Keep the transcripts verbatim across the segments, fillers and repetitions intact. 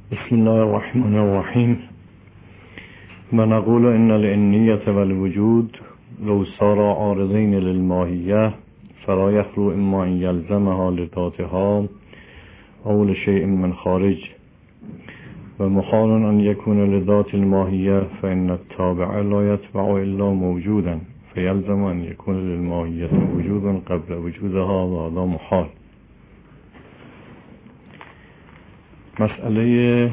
بسم الله الرحمن الرحیم و نقول ان الانیة والوجود لو صار عارضین للماهیه فلا یخلو اما ان یلزمها لذاتها او لشیء من خارج و محال ان یکون لذات الماهیه فان التابع لا یتبع الا موجودا فیلزم ان یکون للماهیه وجود قبل وجودها و هذا محال. مسئله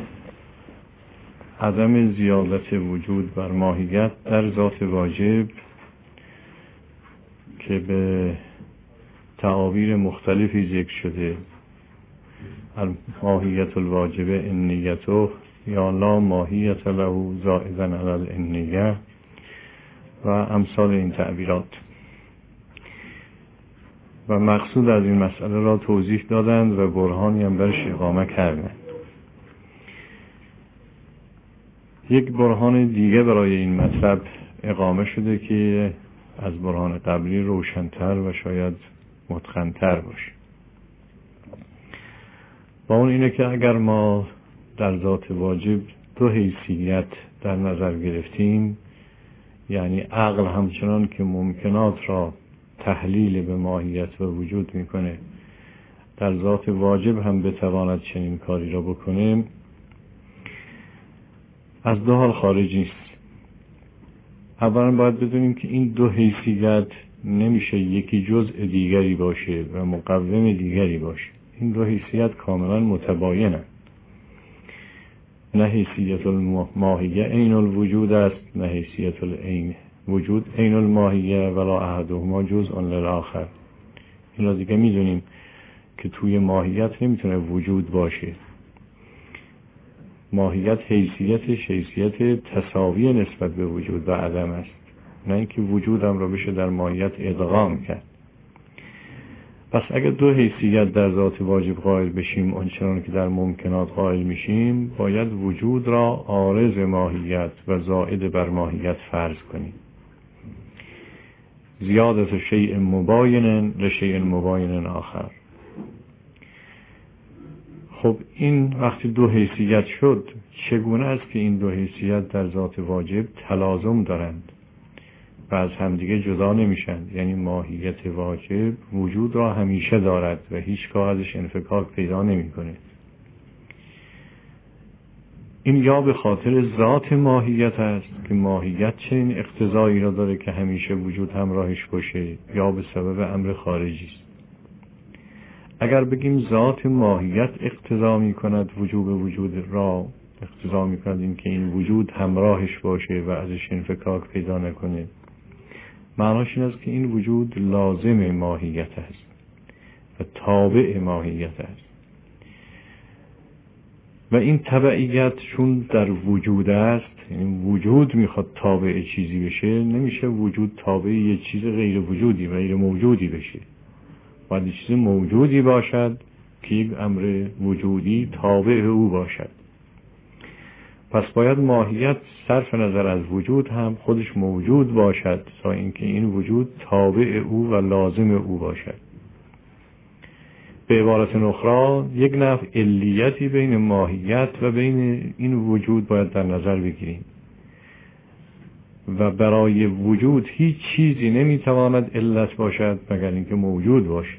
عدم زیادت وجود بر ماهیت در ذات واجب که به تعابیر مختلفی ذکر شده، ماهیت الواجبه انیته یا لا ماهیت له زائدا علی الانیه و امثال این تعبیرات، و مقصود از این مسئله را توضیح دادند و برهانی هم برش اقامه کردند. یک برهان دیگه برای این مطلب اقامه شده که از برهان قبلی روشن‌تر و شاید متقن‌تر باشه. با اون اینه که اگر ما در ذات واجب دو حیثیت در نظر گرفتیم، یعنی عقل همچنان که ممکنات را تحلیل به ماهیت و وجود میکنه، در ذات واجب هم بتواند چنین کاری را بکنه، از دو حال خارج نیست. اولا باید بدونیم که این دو حیثیت نمیشه یکی جزء دیگری باشه و مقوم دیگری باشه. این دو حیثیت کاملا متباینند. نه حیثیت الماهیه عین الوجود است، نه حیثیت العین وجود عین الماهیه ولا احدهما جزء للآخر. این را دیگه میدونیم که توی ماهیت نمیتونه وجود باشه. ماهیت حیثیتش حیثیت تساوی نسبت به وجود و عدم است، نه اینکه وجود هم را بشه در ماهیت ادغام کرد. پس اگر دو حیثیت در ذات واجب قائل بشیم آنچنان که در ممکنات قائل میشیم، باید وجود را عارض ماهیت و زائد بر ماهیت فرض کنیم. زیادت شیء مباین لشیء مباین آخر. خب این وقتی دو حیثیت شد، چگونه است که این دو حیثیت در ذات واجب تلازم دارند و از همدیگه جدا نمیشند؟ یعنی ماهیت واجب وجود را همیشه دارد و هیچگاه ازش انفکاک پیدا نمیکنه. این یا به خاطر ذات ماهیت است که ماهیت چنین اقتضایی را داره که همیشه وجود همراهش باشه، یا به سبب امر خارجی است. اگر بگیم ذات ماهیت اقتضا می کند وجوب وجود را، اقتضا می کند این که این وجود همراهش باشه و ازش انفکاک پیدا نکنه، معناش این است که این وجود لازم ماهیت است و تابع ماهیت است. و این تبعیت چون در وجود است، یعنی وجود میخواد تابع چیزی بشه، نمیشه وجود تابع یه چیز غیر وجودی و غیر موجودی بشه. باید چیز موجودی باشد که یک امر وجودی تابع او باشد. پس باید ماهیت صرف نظر از وجود هم خودش موجود باشد تا اینکه این وجود تابع او و لازم او باشد. به عبارت اخرى یک نوع علیتی بین ماهیت و بین این وجود باید در نظر بگیریم و برای وجود هیچ چیزی نمیتواند علت باشد مگر اینکه موجود باشه.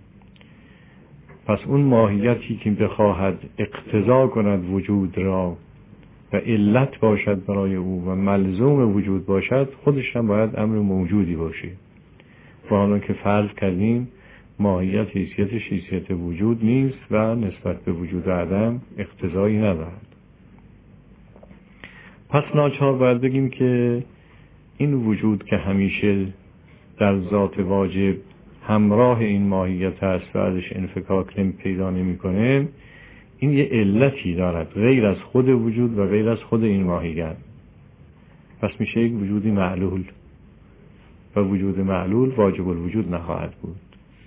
پس اون ماهیتی که بخواهد اقتضا کند وجود را و علت باشد برای او و ملزوم وجود باشد، خودش هم باید امر موجودی باشه. و حالا که فرض کردیم ماهیت حیثیتش حیثیت وجود نیست و نسبت به وجود عدم اقتضایی ندارد، پس ناچار باید بگیم که این وجود که همیشه در ذات واجب همراه این ماهیت هست و ازش انفکاک نمی پیدا نمی کنه، این یه علتی دارد غیر از خود وجود و غیر از خود این ماهیت. پس میشه یک وجودی معلول و وجود معلول واجب الوجود نخواهد بود.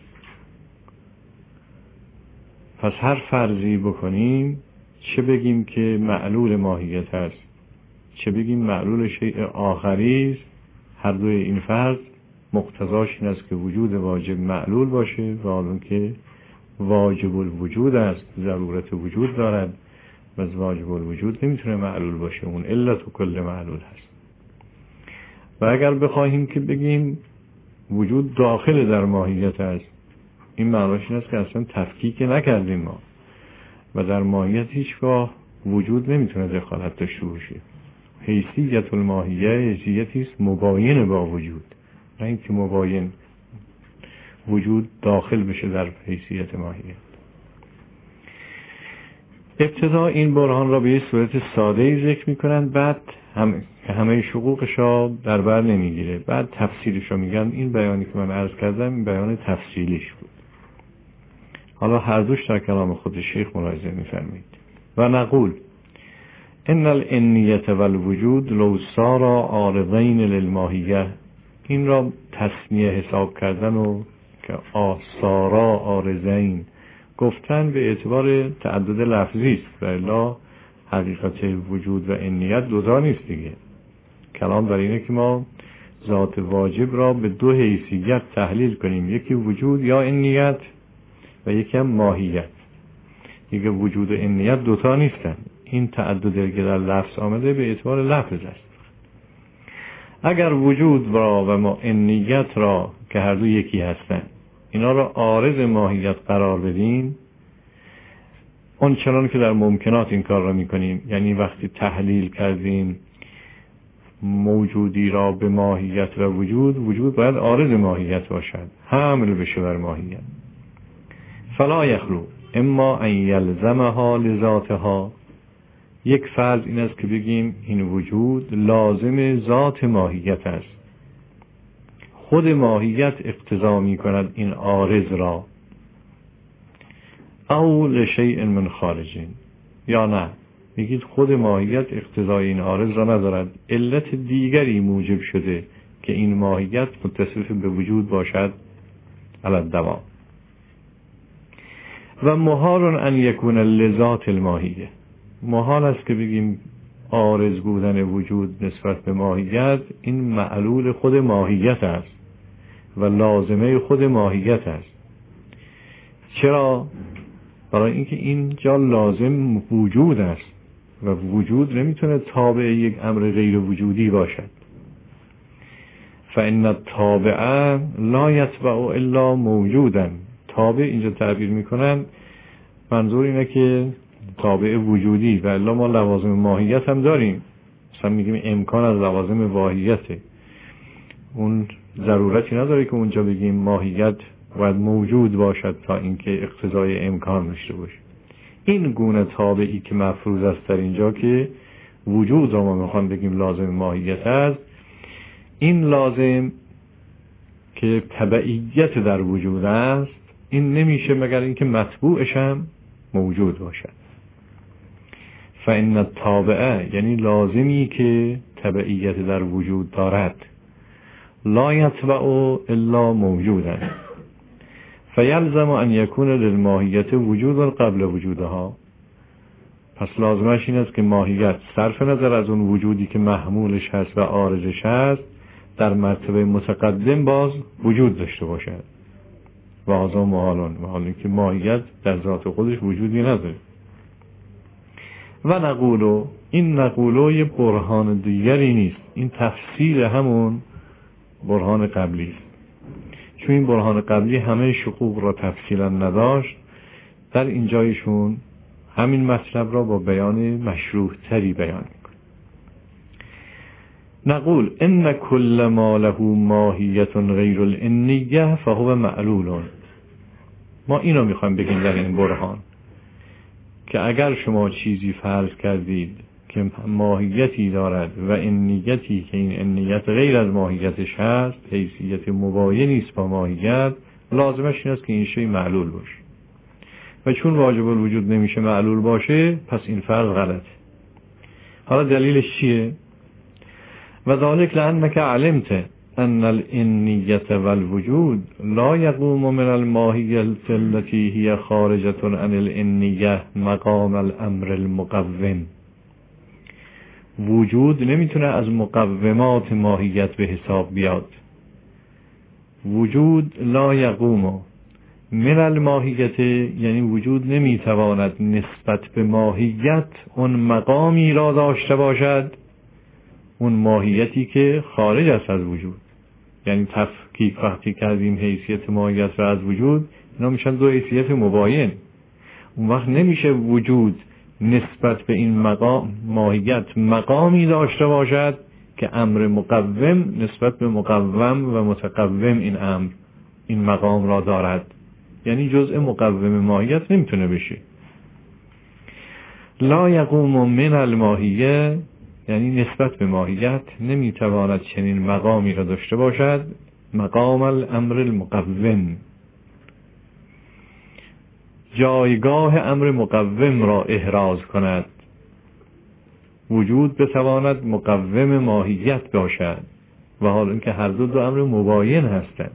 پس هر فرضی بکنیم، چه بگیم که معلول ماهیت هست، چه بگیم معلول شیء آخری است، هر دوی این فرض مقتضاش این است که وجود واجب معلول باشه و حالا که واجب الوجود است، ضرورت وجود دارد و واجب الوجود نمیتونه معلول باشه، اون علت و کل معلول هست. و اگر بخواهیم که بگیم وجود داخل در ماهیت است، این معناش این است که اصلا تفکیک نکردیم ما و در ماهیت هیچگاه وجود نمیتونه دخالت داشته باشه. حیثیت الماهیه حیثیتی است مباین با وجود، نه اینکه مباین وجود داخل بشه در حیثیت ماهیت. ابتدا این برهان را به یه صورت ساده‌ای ذکر می‌کنند، بعد هم که همه شقوقش را در بر نمیگیره، بعد تفسیرش را میگن. این بیانی که من عرض کردم این بیان تفصیلیش بود. حالا هر دوش در کلام خود شیخ ملاحظه می‌فرمایید. و نقول ان الانیت والوجود لو صارا عارضین للماهیه. این را تثنیه حساب کردن و که آثارا عارضین گفتن به اعتبار تعدد لفظی است، و الا حقیقت وجود و انیت دوتا نیست دیگه. کلام بر اینه که ما ذات واجب را به دو حیثیت تحلیل کنیم، یکی وجود یا انیت و یکی هم ماهیت. دیگه وجود و انیت دوتا نیستن. این تعدد که در لفظ آمده به اعتبار لفظ است. اگر وجود را و ما انیت را که هر دو یکی هستن اینا را عارض ماهیت قرار بدیم، اون چنان که در ممکنات این کار را میکنیم، یعنی وقتی تحلیل کردیم موجودی را به ماهیت و وجود، وجود باید عارض ماهیت باشد، حمل بشه بر ماهیت. فلا یخلو اما ان یلزمها لذاتها. یک فرض این است که بگیم این وجود لازم ذات ماهیت است، خود ماهیت اقتضا می کند این عارض را، او لشیء من خارجین، یا نه میگید خود ماهیت اقتضای این عارض را ندارد، علت دیگری موجب شده که این ماهیت متصف به وجود باشد علی الدوام. و محال ان یکون لذات الماهیه. محال است که بگیم عارض بودن وجود نسبت به ماهیت این معلول خود ماهیت است و لازمه خود ماهیت است. چرا؟ برای اینکه اینجا لازم وجود است و وجود نمیتونه تابع یک امر غیر وجودی باشد. فإن التابع لا یتبع الا موجودا. تابع اینجا تعبیر میکنن، منظور اینه که تابع وجودی، و الا ما لوازم ماهیت هم داریم. مثلا میگیم امکان از لوازم ماهیته، اون ضرورتی نداره که اونجا بگیم ماهیت باید موجود باشد تا اینکه اقتضای امکان داشته باشه. این گونه تابعی که مفروض است در اینجا که وجود را ما میخوام بگیم لازم ماهیت است، این لازم که تبعیت در وجود است این نمیشه مگر اینکه متبوعش هم موجود باشد. فإن التابعه یعنی لازمی که تبعیت در وجود دارد، لا یتبع الا موجودا، فیلزم ان یکون للماهیت وجود قبل وجودها. پس لازمش این است که ماهیت صرف نظر از اون وجودی که محمولش هست و عارضش هست در مرتبه متقدم باز وجود داشته باشد. و هذا محالون، محالی که ماهیت در ذات خودش وجودی نداره. و نقولو، این نقولو یه برهان دیگری نیست، این تفصیل همون برهان قبلی است. چون این برهان قبلی همه شقوق را تفصیلا نداشت، در اینجایشون همین مطلب را با بیان مشروح تری بیان میکنه. نقول ان کل ما له ماهیت غیر الانیه فهو معلول. ما اینو میخوایم بگیم در این برهان که اگر شما چیزی فرض کردید که ماهیتی دارد و انیتی که این انیت غیر از ماهیتش هست، حیثیت مباینی است با ماهیت، لازمش این است که این شی معلول باشه. و چون واجب الوجود نمیشه معلول باشه، پس این فرض غلطه. حالا دلیلش چیه؟ و ذالک لانک علمت ان الانیت والوجود لا یقوم من الماهیه التي هي خارجه عن الانیه مقام الامر المقوم. وجود نمیتونه از مقومات ماهیت به حساب بیاد. وجود لا یقوم، من الماهیت یعنی وجود نمیتواند نسبت به ماهیت اون مقامی را داشته باشد، اون ماهیتی که خارج است از وجود. یعنی تفکیک وقتی کردیم حیثیت ماهیت را از وجود، اینا میشن دو حیثیت مباین. اون وقت نمیشه وجود نسبت به این مقام ماهیت مقامی داشته باشد که امر مقوم نسبت به مقوم و متقوم این امر این مقام را دارد. یعنی جزء مقوم ماهیت نمیتونه بشه. لا یقوم من الماهیه یعنی نسبت به ماهیت نمیتواند چنین مقامی را داشته باشد، مقام الامر المقوم، جایگاه امر مقوم را احراز کند. وجود بتواند مقوم ماهیت باشد و حال اینکه هر دو دو امر مباین هستند.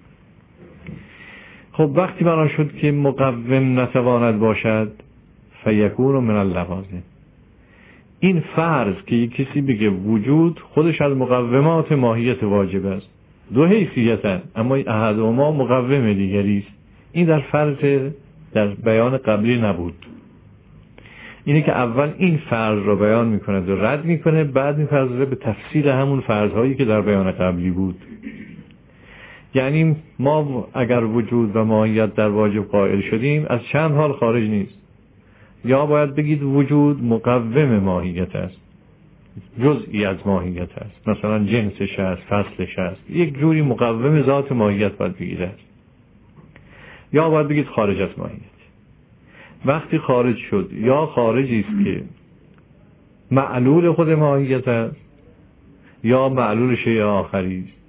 خب وقتی بنا شد که مقوم نتواند باشد، فیکون من اللوازم. این فرض که یک کسی بگه وجود خودش از مقومات ماهیت واجب است، دو حیثیتن اما احدهما مقوم دیگری است، این در فرض در بیان قبلی نبود. اینه که اول این فرض را بیان میکنه و رد میکنه، بعد میپردازه به تفصیل همون فرضهایی که در بیان قبلی بود. یعنی ما اگر وجود و ماهیت در واجب قائل شدیم، از چند حال خارج نیست. یا باید بگید وجود مقوم ماهیت است، جزئی از ماهیت است، مثلا جنسش است، فصلش است، یک جوری مقوم ذات ماهیت باید بگید است. یا باید بگید خارج از ماهیت. وقتی خارج شد، یا خارجی است که معلول خود ماهیت است، یا معلول شیء آخری است.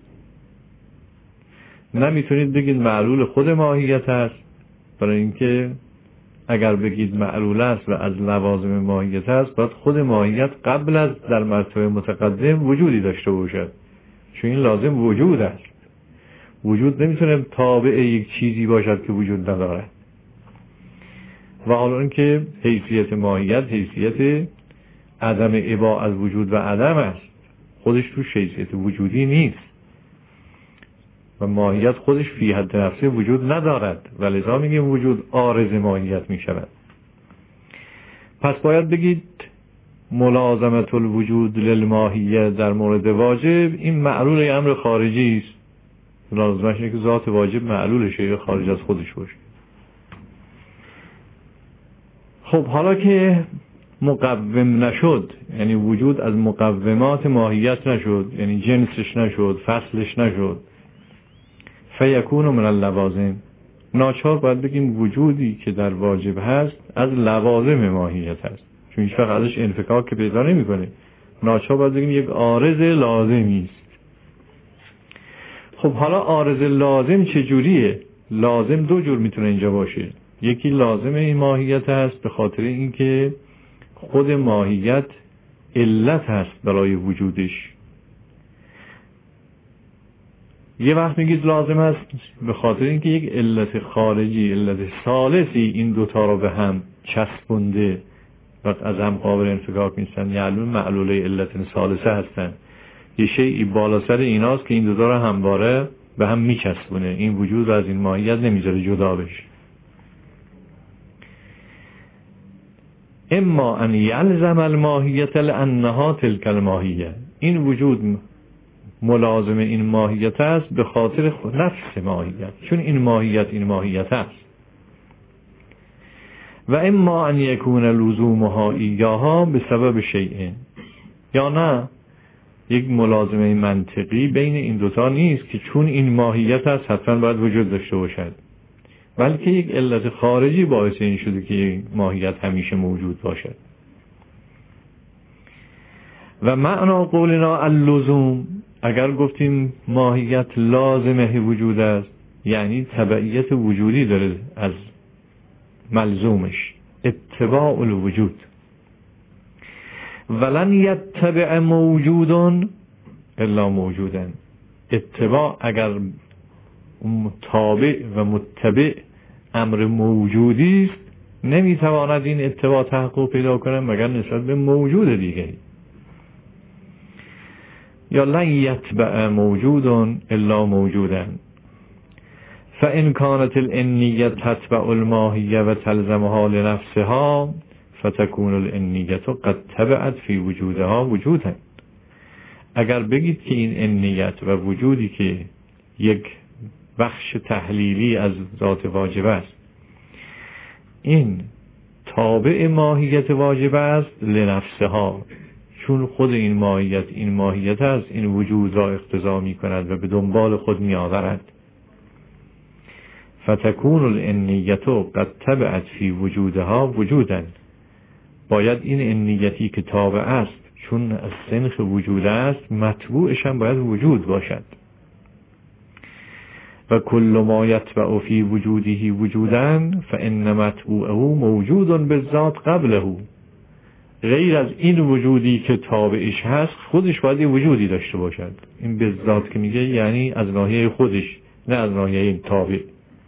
نمیتونید بگید معلول خود ماهیت است، برای اینکه اگر بگید معلول است و از لوازم ماهیت است، باید خود ماهیت قبل از در مرتبه متقدم وجودی داشته باشد، چون این لازم وجود است. وجود نمیتونه تابع یک چیزی باشد که وجود ندارد. و حالا اینکه حیثیت ماهیت حیثیت عدم اباع از وجود و عدم است، خودش تو حیثیت وجودی نیست و ماهیت خودش فی حد نفسه وجود ندارد و لذا میگیم وجود عارض ماهیت میشود. پس باید بگید ملازمت الوجود للماهیه در مورد واجب این معلول امر خارجی است. لازمش اینه که ذات واجب معلول شیء خارج از خودش باشه. خب حالا که مقوم نشد، یعنی وجود از مقومات ماهیت نشد، یعنی جنسش نشد، فصلش نشد، فیکون من اللوازم، ناچار باید بگیم وجودی که در واجب هست از لوازم ماهیت هست، چون هیچ وقت ازش انفکاک که پیدا نمیکنه. ناچار باید بگیم یک عارض لازمی است. خب حالا عارض لازم چجوریه؟ لازم دو جور میتونه اینجا باشه. یکی لازم این ماهیت هست به خاطر اینکه خود ماهیت علت هست برای وجودش. یه وقت میگید لازم هست به خاطر اینکه یک علت خارجی، علت ثالثی این دوتا رو به هم چسبونده و از هم قابل انفکاک نیستن، یعنی معلوله علت ثالثه هستن. یه شیئی بالا سر ایناست که این دوتا رو همواره به هم میچسبونه، این وجود رو از این ماهیت نمیذاره جدا بشه. اما ان یلزم الماهیت لانها تلک الماهیه، این وجود ملازم این ماهیت است به خاطر نفس ماهیت، چون این ماهیت این ماهیت است. و اما ان یکون لزومها ایاها به سبب شیء، یا نه یک ملازمه منطقی بین این دوتا نیست که چون این ماهیت است حتما باید وجود داشته باشد، بلکه یک علت خارجی باعث این شده که یک ماهیت همیشه موجود باشد. و معنا قولنا اللزوم، اگر گفتیم ماهیت لازمه وجود است، یعنی تبعیت وجودی داره از ملزومش، اتباع الوجود. ولن یتبع موجود الا موجودا، اتباع اگر تابع و متبع امر موجودی است، نمیتواند این اتباع تحقق پیدا کنه مگر نسبت به موجود دیگری. یا لن یتبع موجود الا موجودا فإن كانت الإنية تتبع الماهیة و تلزمها لنفسها فتكون الإنية قد تبعت في وجودها وجودا. اگر بگید که این انیت و وجودی که یک بخش تحلیلی از ذات واجب است این تابع ماهیت واجب است لنفسها، چون خود این ماهیت این ماهیت است این وجود را اقتضا می کند و به دنبال خود می آورد. فتكون الانیة قد تبعت فی وجودها وجودا، باید این انیتی که تابع است چون از سنخ وجود است متبوعش هم باید وجود باشد. و کل ما یتبع فی وجوده وجودا فإن متبوعه موجود بالذات قبله، غیر از این وجودی که تابعش هست خودش باید وجودی داشته باشد. این بالذات که میگه یعنی از ناحیه خودش نه از ناحیه این تابع.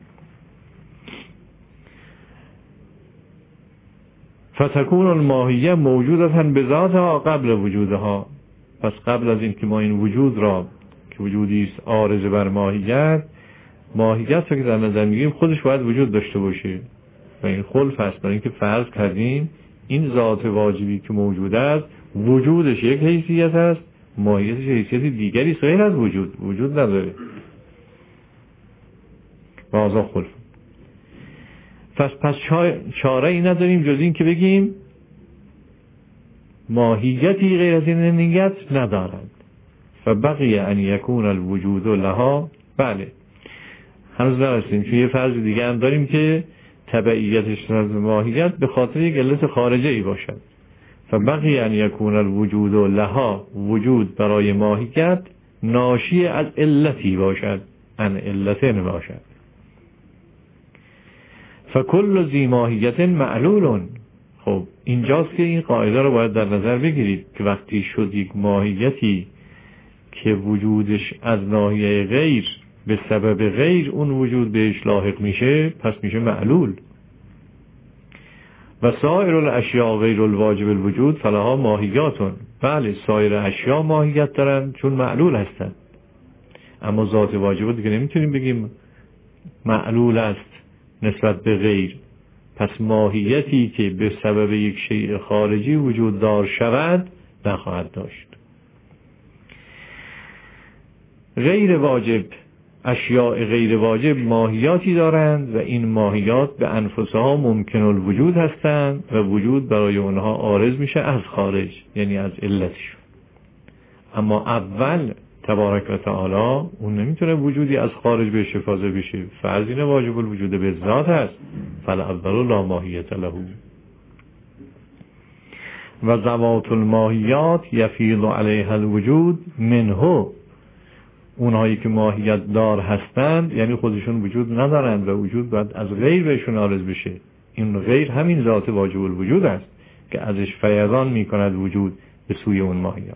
فتكون الماهیه موجودتا بذاتها قبل وجودها، پس قبل از این که ما این وجود را که وجودی است عارض بر ماهیت، ماهیت را که در نظر میگیریم خودش باید وجود داشته باشه و این خلف است. برای اینکه فرض کردیم این ذات واجبی که موجود است وجودش یک حیثیت است، ماهیتش حیثیت دیگری است غیر از وجود، وجود نداره و آزا خلف. پس پس چاره ای نداریم جز این که بگیم ماهیتی غیر از این انیت ندارند. فبقی ان یکون الوجود لها، بله هنوز نرسیم چون یه فرض دیگه هم داریم که تبعیتش از ماهیت به خاطر یک علت خارجه ای باشد. فبقی ان یکون الوجود لها، وجود برای ماهیت ناشی از علتی باشد، ان علتین باشد. فکل ذی ماهیت معلول. خب اینجاست که این قاعده رو باید در نظر بگیرید که وقتی شد یک ماهیتی که وجودش از ناحیه غیر به سبب غیر اون وجود بهش لاحق میشه پس میشه معلول. و سایر الاشیاء غیر الواجب الوجود فلها ماهیاتون، بله سایر اشیاء ماهیت دارن چون معلول هستن، اما ذات واجب دیگه نمیتونیم بگیم معلول است نسبت به غیر. پس ماهیتی که به سبب یک شیء خارجی وجود دار شود نخواهد داشت. غیر واجب، اشیاء غیر واجب ماهیاتی دارند و این ماهیات به انفسها ممکن الوجود هستند و وجود برای اونها عارض میشه از خارج، یعنی از علتش. اما اول تبارک و تعالی اون نمیتونه وجودی از خارج بهش افاضه بشه، فرض اینه واجب الوجود به ذات هست، فالاول لا ماهیت له. و ذوات الماهیات یفیض علیها الوجود منه، اونهایی که ماهیت دار هستند یعنی خودشون وجود ندارند و وجود باید از غیر بهشون عارض بشه. این غیر همین ذات واجب الوجود است که ازش فیضان میکند وجود به سوی اون ماهیت.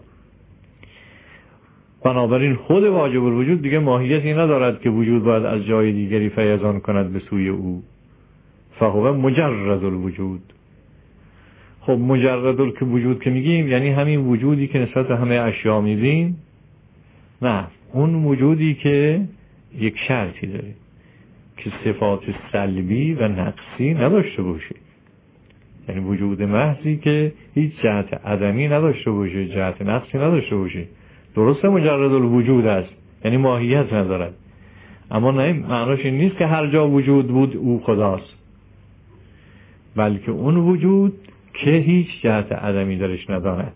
بنابراین خود واجب الوجود دیگه ماهیتی ندارد که وجود باید از جای دیگری فیضان کند به سوی او، فهو مجرد الوجود. خب مجرد الوجود که میگیم یعنی همین وجودی که نسبت به همه اشیاء میبینیم؟ نه، اون وجودی که یک شرطی داره که صفات سلبی و نقصی نداشته باشه، یعنی وجود محضی که هیچ جهت عدمی نداشته باشه، جهت نقصی نداشته باشه. درسته مجرد الوجود است یعنی ماهیت ندارد، اما نه معناش این نیست که هر جا وجود بود او خداست، بلکه اون وجود که هیچ جهت عدمی درش ندارد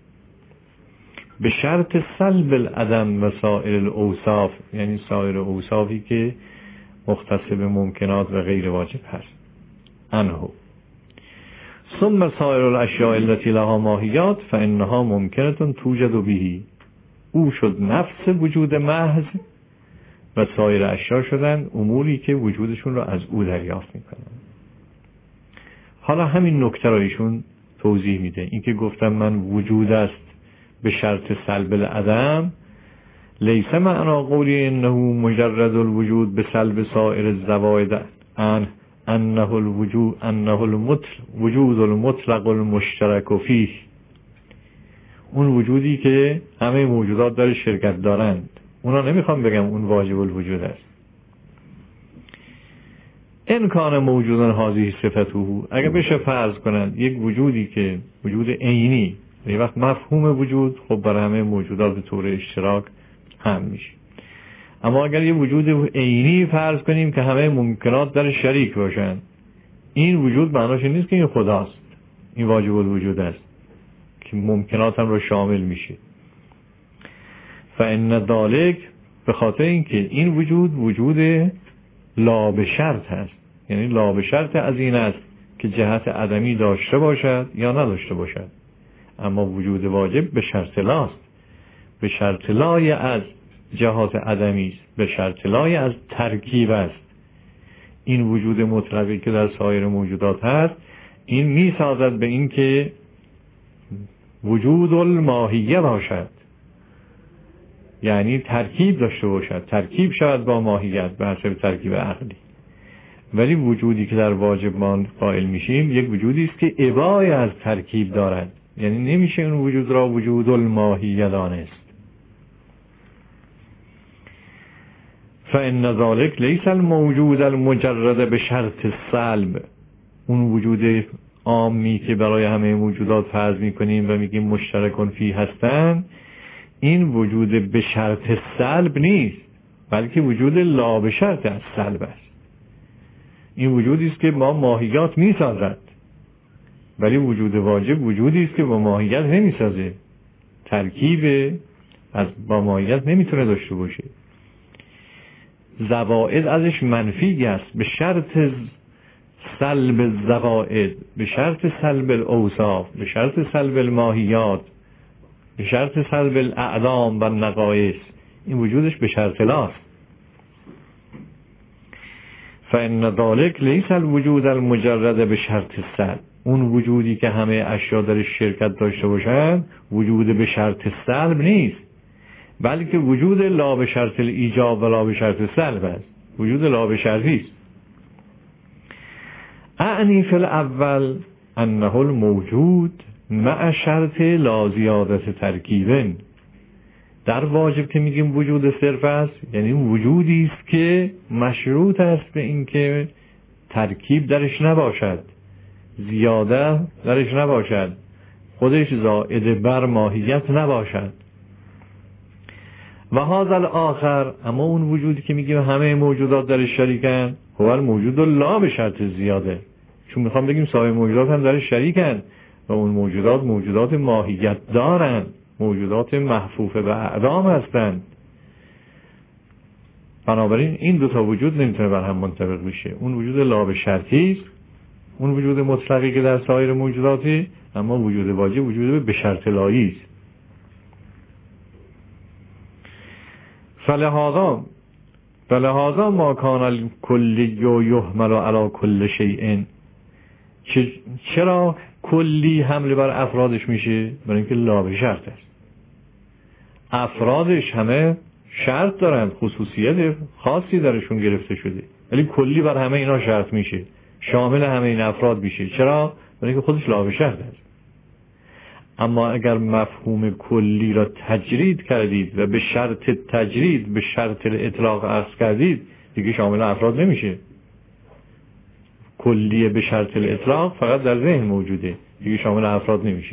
به شرط سلب العدم و سایر الاوصاف، یعنی سایر اوصافی که مختص به ممکنات و غیر واجب هست انه. ثم سایر الاشیاء التي لها ماهیات فانها ممکنه توجد به، او شد نفس وجود محض و سایر اشیاء شدن اموری که وجودشون رو از او دریافت میکنن. حالا همین نکته را ایشون توضیح میده. این که گفتم من وجود است به شرط سلب العدم، لیس معنا قولی انه مجرد الوجود به سلب سایر الزوائد ان انه الوجود انه المطلق وجود المطلق المشترک فیه، اون وجودی که همه موجودات داره شرکت دارند، اونا نمیخوام بگم اون واجب الوجود است. ان کان موجودن هذه صفته، اگر بشه فرض کنند یک وجودی که وجود عینی، یه وقت مفهوم وجود خب برای همه موجودات به طور اشتراک هم میشه، اما اگر یه وجود عینی فرض کنیم که همه ممکنات در شریک باشن، این وجود معناش نیست که این خداست، این واجب الوجود است که ممکنات هم رو شامل میشه. فان ذلک، به خاطر اینکه این وجود وجود لا به شرط هست، یعنی لا به شرط از این است که جهت عدمی داشته باشد یا نداشته باشد، اما وجود واجب به شرط لاست، به شرط لای از جهات عدمی است، به شرط لای از ترکیب است. این وجود مطلقی که در سایر موجودات هست، این می سازد به این که وجود الماهیه باشد، یعنی ترکیب داشته باشد، ترکیب شود با ماهیت به حسب ترکیب عقلی. ولی وجودی که در واجب ما قائل میشیم یک وجودی است که ابای از ترکیب دارد، یعنی نمیشه اون وجود را وجود الماهیه دانست. فإن ذلك ليس الموجود المجرد به شرط السلب، اون وجود عامی که برای همه موجودات فرض میکنیم و میگیم مشترکون فی هستن، این وجود به شرط سلب نیست، بلکه وجود لا به شرط از سلب است. این وجودی است که با ماهیت میسازد، ولی وجود واجب وجودی است که با ماهیت نمیسازه، ترکیب از با ماهیت نمیتونه داشته باشه. زوائد ازش منفی است، به شرط سلب زوائد، به شرط سلب الاوصاف، به شرط سلب الماهیات، به شرط سلب الاعلام و نقایص، این وجودش به شرط لاست. فإن ذلك ليس الوجود المجرد به شرط السلب، اون وجودی که همه اشیا در شرکت داشته باشند وجود به شرط سلب نیست، بلکه وجود لا به شرط ایجاب و لا به شرط سلب است، وجود لا به شرطی است. اعنی فی الاول انه الموجود مع شرط لا زیادت ترکیبن، در واجب که میگیم وجود صرف است، یعنی وجودی است که مشروط است به اینکه ترکیب درش نباشد، زیاده درش نباشد، خودش زائد بر ماهیت نباشد. و هذا الاخر، اما اون وجودی که میگیم همه موجودات درش شریکن، هو الموجود لا به شرط زیاده، چون میخوام بگیم سایر موجودات هم درش شریکن و اون موجودات موجودات ماهیت دارن، موجودات محفوف به اعدام هستند. بنابراین این دو تا وجود نمیتونه بر هم منطبق بشه، اون وجود لا به شرطی است، اون وجود مطلقی که در سایر موجوداتی، اما وجود واجب وجود به شرط لایی است. فلهذا فلهذا ما کان الکلی یحمل علی کل شیء، چرا کلی حمل بر افرادش میشه؟ برای اینکه لا به شرط است، افرادش همه شرط دارن، خصوصیت خاصی درشون گرفته شده، ولی کلی بر همه اینا شرط میشه، شامل همه این افراد میشه. چرا؟ برای اینکه خودش لا به شرط است. اما اگر مفهوم کلی را تجرید کردید و به شرط تجرید به شرط اطلاق عرض کردید، دیگه شامل افراد نمیشه. کلیه به شرط اطلاق فقط در ذهن موجوده، دیگه شامل افراد نمیشه.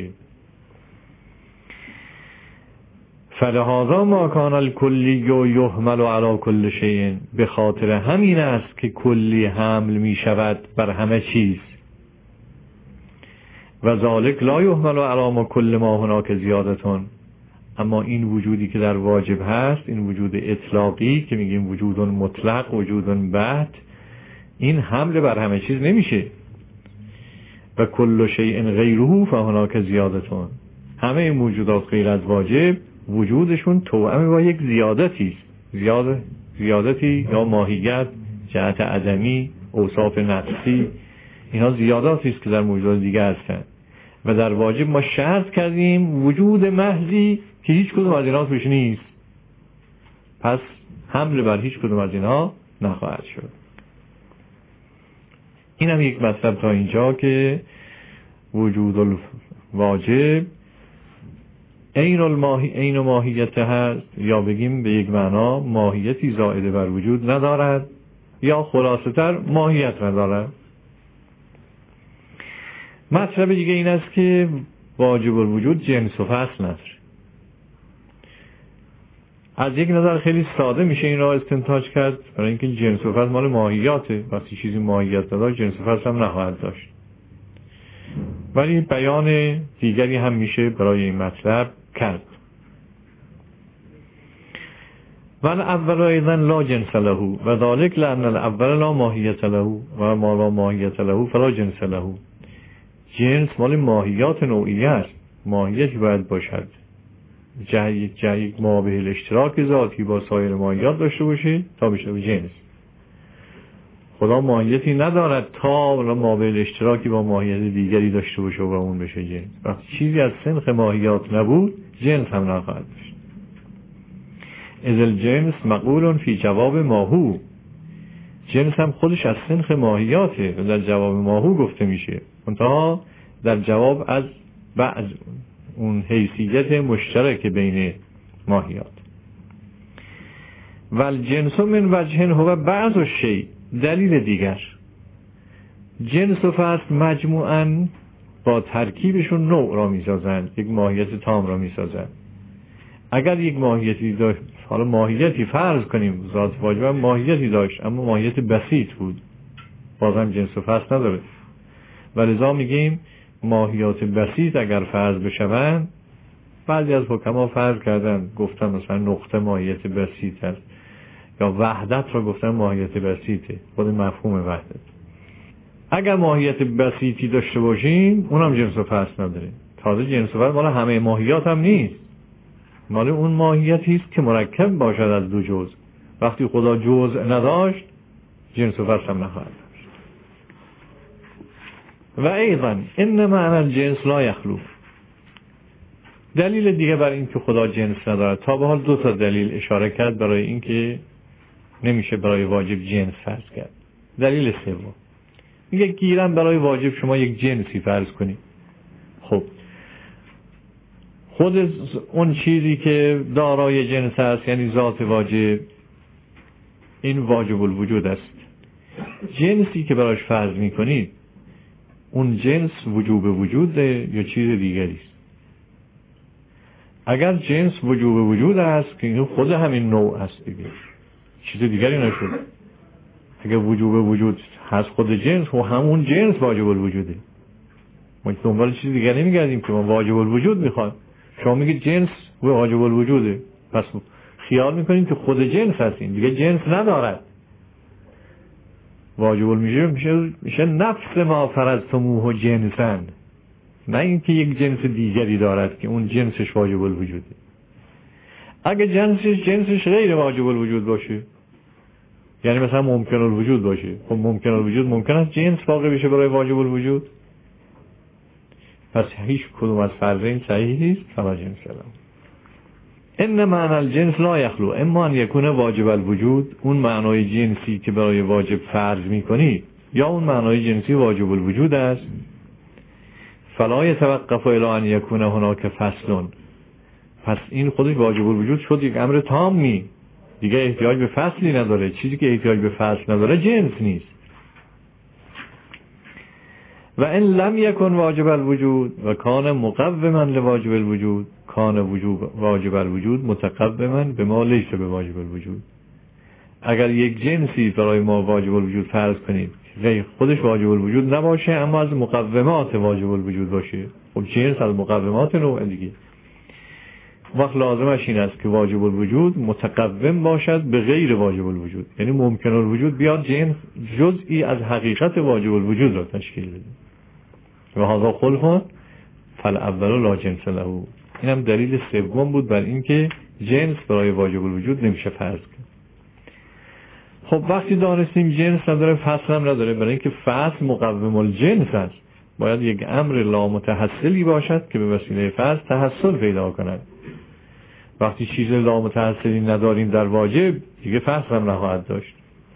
فلهذا ما کان الکلی یحمل علی کل شیء، به خاطر همین است که کلی حمل می شود بر همه چیز. و ذالک لا یحمل علی ما کل ما هناک زیادتون، اما این وجودی که در واجب هست، این وجود اطلاقی که میگیم وجود مطلق، وجود بحت، این حمل بر همه چیز نمیشه. و کل شیء غیره فهناک زیادتون، همه این موجودات غیر از واجب وجودشون توأم با یک زیادتی است، زیاد زیادتی یا ماهیت، جهت عدمی، اوصاف نقصی، اینا زیاداتی است که در موجودات دیگه هستن. و در واجب ما شرط کردیم وجود محضی که هیچ کدوم از اینها توش نیست، پس حمل بر هیچ کدوم از اینها نخواهد شد. این هم یک مطلب تا اینجا که وجود الواجب عین الماهی عین ماهیت هست، یا بگیم به یک معنا ماهیتی زائد بر وجود ندارد، یا خلاصه تر ماهیت ندارد. مطلب دیگه این است که واجب الوجود جنس و فصل نداره. از یک نظر خیلی ساده میشه این را استنتاج کرد، برای اینکه جنس و فصل مال ماهیاته، وقتی چیزی ماهیت نداشت جنس و فصل هم نخواهد داشت. ولی بیان دیگری هم میشه برای این مطلب کرد. ولی اول ایضا لا جنس له و ذالک لان الاول لا ماهیت له و ما لا ماهیت له فلا جنس له. جنس مال ماهیات نوعیه است، ماهیتی باید باشد، جای جای ما به الاشتراک ذاتی با سایر ماهیات داشته باشه تا بشه به جنس. خدا ماهیتی ندارد تا ما به الاشتراکی با ماهیت دیگری داشته باشه و اون بشه جنس. وقتی چیزی از سنخ ماهیات نبود جنس هم نخواهد داشت. اذ الجنس مقول فی جواب ماهو، جنس هم خودش از سنخ ماهیاته و در جواب ماهو گفته میشه، منتها در جواب از بعض اون حیثیت مشترک بین ماهیات. والجنس من وجه هو بعض الشیء، دلیل دیگر جنس و فصل مجموعاً با ترکیبشون نوع را میسازند، یک ماهیت تام را میسازند. اگر یک ماهیتی داشت، حالا ماهیتی فرض کنیم ذات واجب ماهیتی داشت اما ماهیت بسیط بود، بازم جنس و فصل نداره. ولذا میگیم ماهیات بسیط اگر فرض بشوند، بعضی از حکما فرض کردن گفتن مثلا نقطه ماهیت بسیط است، یا وحدت را گفتن ماهیت بسیطه، خود مفهوم وحدت. اگر ماهیت بسیطی داشته باشیم اونم جنس و فصل نداره. تازه جنس و فصل مال همه ماهیات هم نیست، مال اون ماهیتی است که مرکب باشد از دو جزء. وقتی خدا جزء نداشت جنس و فصل هم نخواهد داشت. و ایضا ان معنی الجنس لا یخلو، دلیل دیگه برای اینکه خدا جنس ندارد، تا به حال دو تا دلیل اشاره کرد برای اینکه نمیشه برای واجب جنس فرض کرد. دلیل سوم میگه گیرم برای واجب شما یک جنسی فرض کنید. خب خود اون چیزی که دارای جنس است یعنی ذات واجب، این واجب الوجود است. جنسی که براش فرض میکنید اون جنس وجوب وجود یا چیز دیگری است. اگر جنس وجوب وجود است که این خود همین نوع است دیگه، چیز دیگری نشد. اگر وجوب وجود هست خود جنس و همون جنس واجب الوجوده. ما دنبال چیز دیگری نمیگردیم که ما واجب الوجود میخوایم. شما میگید جنس و واجب الوجوده، پس خیال میکنیم که خود جنس هستین، دیگه جنس ندارد. واجب الوجود میشه میشه نفس ما فرضتموه جنسن، نه اینکه یک جنس دیگری دارد که اون جنسش واجب الوجوده. اگه جنسش جنسش غیر واجب الوجود باشه، یعنی مثلا ممکن الوجود باشه، خب ممکن الوجود ممکن است جنس واقع بشه برای واجب الوجود؟ پس هیچ کدوم از فرضین صحیح نیست. فلا جنس له. ان معنی الجنس لا یخلو اما ان یکون واجب الوجود، اون معنای جنسی که برای واجب فرض میکنی یا اون معنای جنسی واجب الوجود است. فلا یتوقف الی ان یکون هناک فصل، پس این خودش واجب الوجود شد یک امر تامی، دیگه احتیاج به فصلی نداره. چیزی که احتیاج به فصل نداره جنس نیست. و ان لم یکن واجب الوجود و کان مقوما لواجب الوجود کان وجوب واجب الوجود متقوما به ما لیس به واجب الوجود. اگر یک جنسی برای ما واجب الوجود فرض کنید غیر خودش واجب الوجود نباشه اما از مقومات واجب الوجود باشه، خب جنس از مقومات نوع دیگه، وقت لازمش این است که واجب الوجود متقوم باشد به غیر واجب الوجود، یعنی ممکن الوجود بیاد جنس جزئی از حقیقت واجب الوجود را تشکیل بده. و هذا خلف فالاول لا جنس له، این هم دلیل سوم بود بر اینکه جنس برای واجب الوجود نمیشه فرض کرد. خب وقتی دانستیم جنس نداره فصل هم نداره، برای اینکه فصل مقوم الجنس است باید یک امر لامتحصلی باشد که به وسیله فصل تحصل پیدا کند. وقتی چیز لامتحصلی نداریم در واجب دیگه فصل هم نخواهد داشت.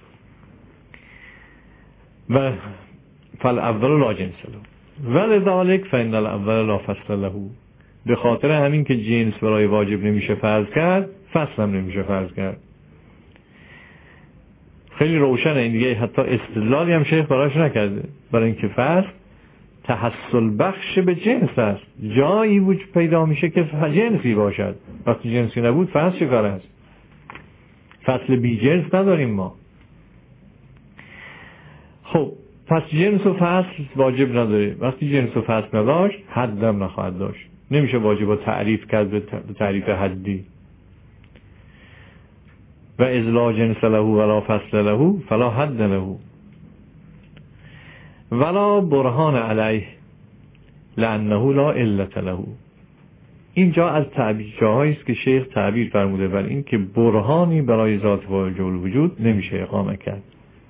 و فالاول لا جنس له ولذلك فإن الاول لا فصل له، به خاطر همین که جنس برای واجب نمیشه فرض کرد فصل هم نمیشه فرض کرد. خیلی روشنه این دیگه، حتی استدلالی هم شیخ براش نکرده، برای اینکه فصل تحصل بخش به جنس است، جایی وجود پیدا میشه که جنسی باشد. وقتی جنسی نبود فصل چه کار است؟ فصل بی جنس نداریم ما. خب پس جنس و فصل واجب نداره. وقتی جنس و فصل نداشت حدم نخواهد داشت. نمیشه واجب تعریف کرد به تعریف حدی. و اذ لا جنس له ولا فصل له فلا حد له ولا برهان علیه لانه لا علت له. اینجا از تعبیر جاهایی است که شیخ تعبیر فرموده بر این که برهانی برای ذات واجب الوجود نمیشه اقامه کرد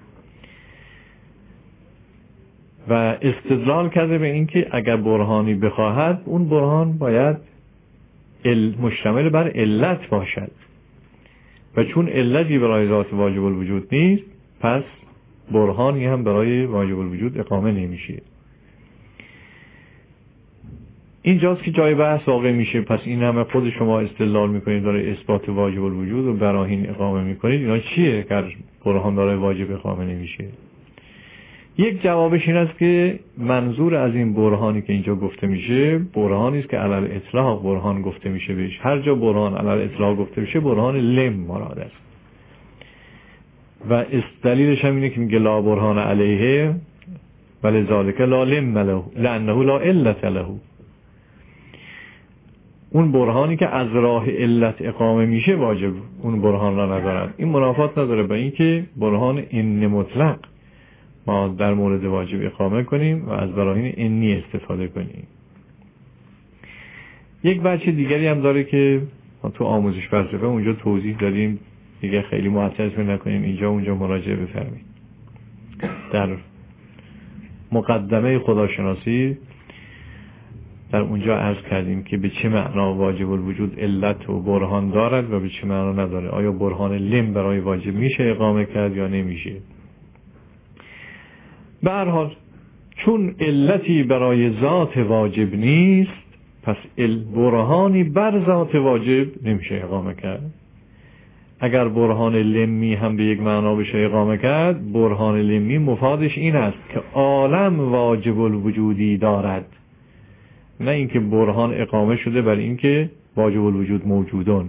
و استدلال کرده به این که اگر برهانی بخواهد اون برهان باید مشتمل بر علت باشد و چون علتی برای ذات واجب الوجود نیست پس برهانی هم برای واجب الوجود اقامه نمیشه. اینجاست که جای بحث واقع میشه. پس این همه خود شما استدلال میکنید داره اثبات واجب الوجود و براهین اقامه میکنید، اینا چیه که برهان برای واجب اقامه نمیشه؟ یک جوابش این است که منظور از این برهانی که اینجا گفته میشه برهانی است که علل اطلاق برهان گفته میشه بهش. هر جا برهان علل اطلاق گفته میشه برهان لم مراد است و دلیلش هم اینه که میگه لا برهان علیه ولذالک لا لم له لانه لا علت له. اون برهانی که از راه علت اقامه میشه واجب اون برهان را ندارد. این منافات نداره با این که برهان ان مطلق ما در مورد واجب اقامه کنیم و از براهین انی استفاده کنیم. یک بچه دیگری هم داره که ما تو آموزش فلسفه اونجا توضیح دادیم دیگه، خیلی معطل نکنیم، اینجا اونجا مراجعه بفرمایید. در مقدمه خداشناسی در اونجا عرض کردیم که به چه معنا واجب الوجود علت و برهان دارد و به چه معنا نداره. آیا برهان لم برای واجب میشه اقامه کرد یا نمیشه؟ به هر حال چون علتی برای ذات واجب نیست پس برهانی بر ذات واجب نمیشه اقامه کرد. اگر برهان لمی هم به یک معنا بشه اقامه کرد، برهان لمی مفادش این است که عالم واجب الوجودی دارد، نه اینکه برهان اقامه شده بر اینکه واجب الوجود موجودون.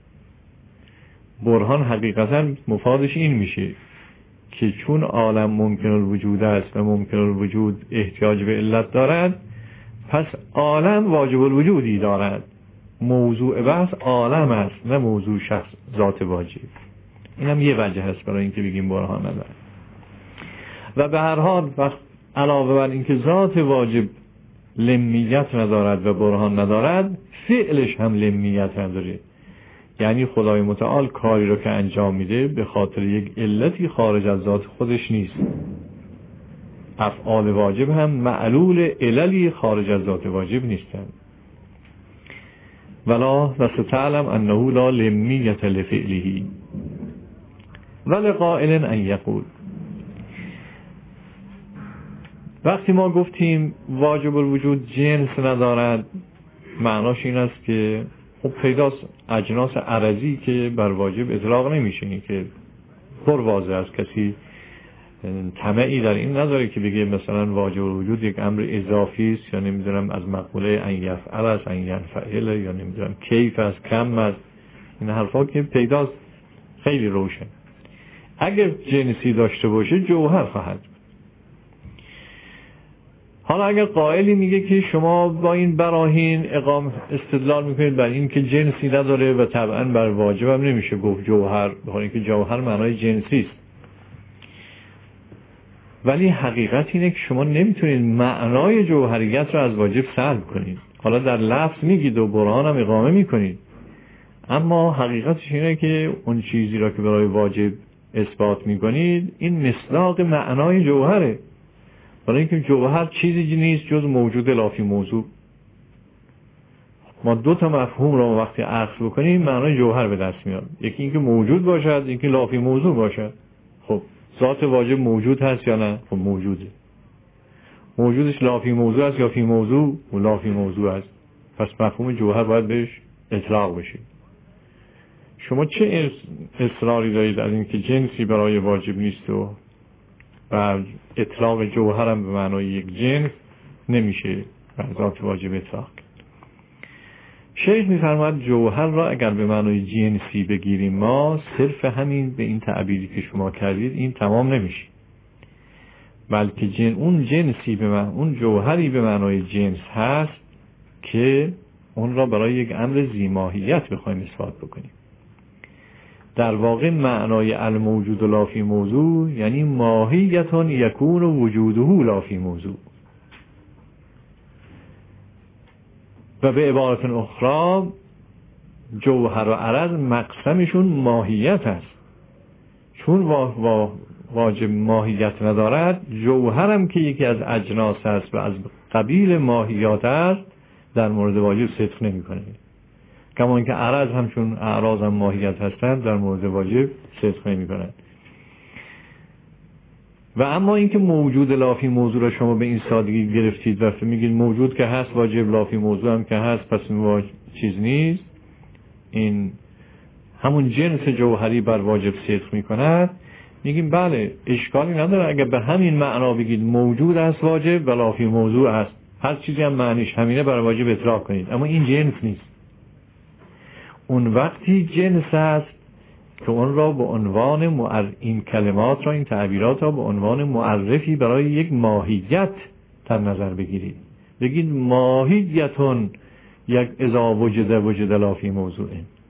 برهان حقیقتا مفادش این میشه که چون عالم ممکن الوجود است و ممکن الوجود احتیاج به علت دارد پس عالم واجب الوجودی دارد. موضوع بحث عالم است نه موضوع شخص ذات واجب. این هم یه وجه هست برای اینکه بگیم برهان ندارد. و به هر حال وقت علاوه بر اینکه ذات واجب لمیت ندارد و برهان ندارد فعلش هم لمیت نداره. یعنی خدای متعال کاری رو که انجام میده به خاطر یک علتی خارج از ذات خودش نیست. افعال واجب هم معلول عللی خارج از ذات واجب نیستند. ولا و ستعلم انه لا لمیت لفعله ولقائل ان یقول. وقتی ما گفتیم واجب الوجود جنس ندارد معناش این است که خب پیداست اجناس عرضی که بر واجب اطلاق نمیشه. این که پر واضح است، کسی طمعی در این نداره که بگه مثلا واجب الوجود یک امر اضافی است یا نمیدونم از مقوله ان یفعل است ان ینفعل یا نمیدونم کیف است کم است. این حرفا که پیداست خیلی روشن. اگر جنسی داشته باشه جوهر خواهد. حالا اگر قائلی میگه که شما با این براهین اقام استدلال میکنید بر این که جنسی نداره و طبعا بر واجب هم نمیشه گفت جوهر، بخاطر اینکه جوهر معنای جنسی است، ولی حقیقت اینه که شما نمیتونید معنای جوهریت رو از واجب سلب کنید. حالا در لفظ میگید و برهان هم اقامه میکنید، اما حقیقتش اینه که اون چیزی را که برای واجب اثبات میکنید این مصداق معنای جوهره. برای اینکه جوهر چیزی نیست جز موجود لافی موضوع. ما دو تا مفهوم را وقتی عقل بکنیم معنای جوهر به دست میاد. یکی اینکه موجود باشد، یکی لافی موضوع باشد. خب ذات واجب موجود هست یا نه؟ خب موجوده. موجودش لافی موضوع است یا فی موضوع؟ و لافی موضوع است. پس مفهوم جوهر باید بهش اطلاق بشه. شما چه اصراری دارید از اینکه جنسی برای واجب نیست و و اطلاق جوهر هم به معنای یک جنس نمیشه بر ذات واجب اطلاق؟ شیخ میفرماید جوهر را اگر به معنای جنسی بگیریم ما، صرف همین به این تعبیری که شما کردید این تمام نمیشه، بلکه جن اون جنسی به من اون جوهری به معنای جنس هست که اون را برای یک امر ذی ماهیت بخوایم اثبات بکنیم. در واقع معنای الموجود لا فی موضوع یعنی ماهیتون یکون وجوده لا فی موضوع، و به عبارت اخرى جوهر و عرض مقسمشون ماهیت است. چون واجب ماهیت ندارد، جوهرم که یکی از اجناس است و از قبیل ماهیات است در مورد واجب صدق نمی کنه. کما اینکه عرض هم چون اعراض هم ماهیت هستند در مورد واجب صدق نمی کنند. و اما اینکه موجود لا فی موضوع را شما به این سادگی گرفتید و میگید موجود که هست واجب، لا فی موضوع هم که هست پس واجب چیز نیست، این همون جنس جوهری بر واجب صدق می کند، میگیم بله اشکالی نداره اگر به همین معنا بگید موجود است واجب و لا فی موضوع است، هر چیزی هم معنیش همینه بر واجب اطلاق کنید، اما این جنس نیست. اون وقتی جنس است که اون را به عنوان معر... این کلمات را این تعبیرات را به عنوان معرفی برای یک ماهیت در نظر بگیرید، بگید ماهیتون یک اذا وجد وجد لا فی موضوع،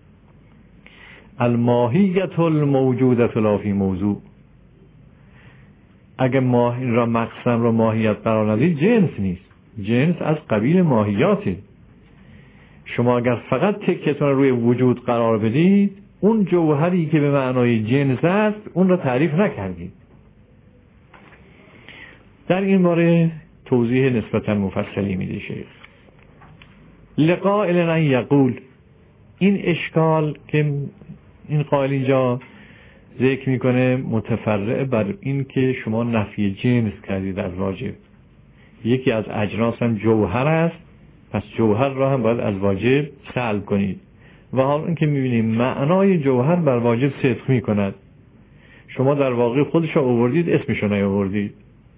الماهیت الموجودت لا فی موضوع. اگر ماه این را مقسم را ماهیت قرار ندید جنس نیست، جنس از قبیل ماهیاته. شما اگر فقط تکیتون روی وجود قرار بدید، اون جوهری که به معنای جنس است اون را تعریف نکردید. در این باره توضیح نسبتا مفصلی میده شیخ. لقائل ان یقول، این اشکال که این قائل اینجا ذکر میکنه متفرع بر این که شما نفی جنس کردید در واجب. یکی از اجناس هم جوهر است، پس جوهر را هم باید از واجب سلب کنید. و حالا اینکه میبینیم معنای جوهر بر واجب صدق میکند، شما در واقع خودش را آوردید اسمش را نیاوردید.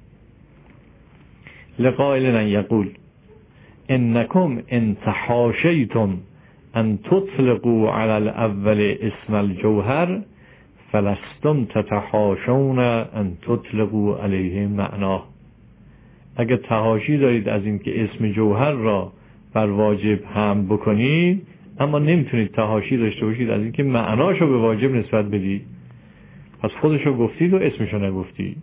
لقائل ان یقول انکم ان تحاشیتم ان تطلقوا علی الاول اسم الجوهر فلستم تتحاشون ان تطلقوا علیه معناه. اگر تحاشی دارید از این که اسم جوهر را بر واجب هم بکنید، اما نمیتونید تحاشی داشته باشید از این که معناشو به واجب نسبت بدید، پس خودشو گفتید و اسمشو نگفتید.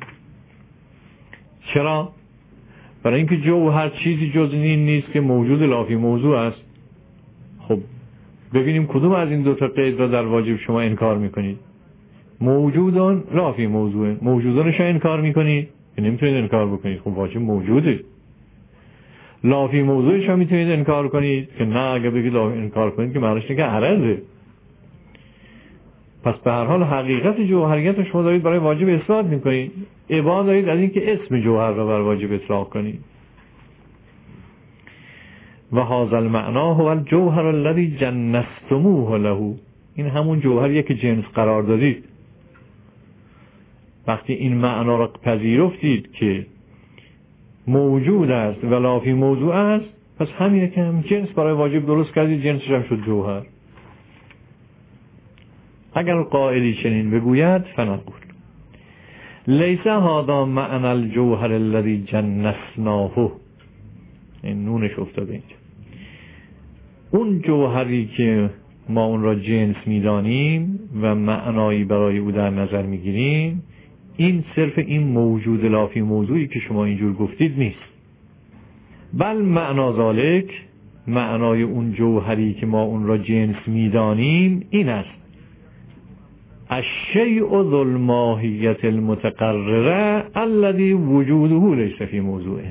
چرا؟ برای اینکه جوهر چیزی جز این نیست که موجود لا فی موضوع است. خب ببینیم کدوم از این دو تا قید را در واجب شما انکار میکنید. موجودان لا فی موضوع، موجودانش را انکار میکنید که نمیتونید انکار بکنید، خب واجب موجوده. لا فی موضوعش را میتونید انکار کنید که نه، اگه بگید لا انکار کنید که معنیش اینه که عرضه. پس به هر حال حقیقت جوهریت شما دارید برای واجب اثبات میکنید، ابعاد دارید از این که اسم جوهر را بر واجب اطلاق کنید. و هذا المعنى هو الجوهر الذي جنستموه له، این همون جوهریه که جنس قرار دادید. وقتی این معنا را پذیرفتید که موجود است و لا فی موضوع است، پس همینه که هم جنس برای واجب درست کردید، جنسش هم شد جوهر. اگر قائلی چنین بگوید فنقول لیس هذا معنی الجوهر الذی جنسناه، این نونش افتاده اینجا، اون جوهری که ما اون را جنس میدانیم و معنایی برای او در نظر میگیریم، این صرف این موجود لا فی موضوعی که شما اینجور گفتید نیست. بل معنا ذالک، معنای اون جوهری که ما اون را جنس میدانیم این است: الشیء ذو الماهیت المتقرره الذی وجوده لیس فی موضوع.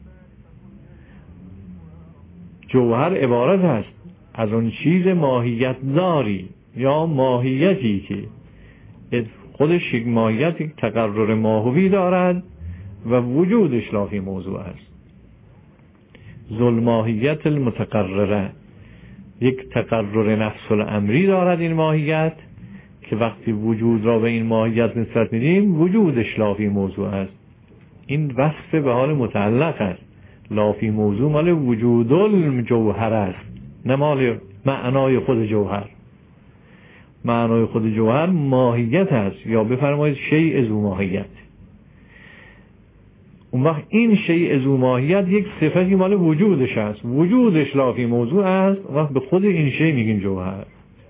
جوهر عبارت است از اون چیز ماهیت داری یا ماهیتی که خودش یک ماهیت، یک تقرر ماهوی دارد و وجودش لا فی موضوع است. ذو الماهیت المتقرره، یک تقرر نفس الامری دارد این ماهیت که وقتی وجود را به این ماهیت نسبت میدیم وجودش لافی موضوع است. این وصف به حال متعلق است. لافی موضوع مال وجود الجوهر است، نه مال معنای خود جوهر. معنای خود جوهر ماهیت است، یا بفرمایید شیء ذو ماهیت. اون وقت این شیء ذو ماهیت یک صفتی مال وجودش است، وجودش لافی موضوع است، اون وقت به خود این شیء میگیم جوهر.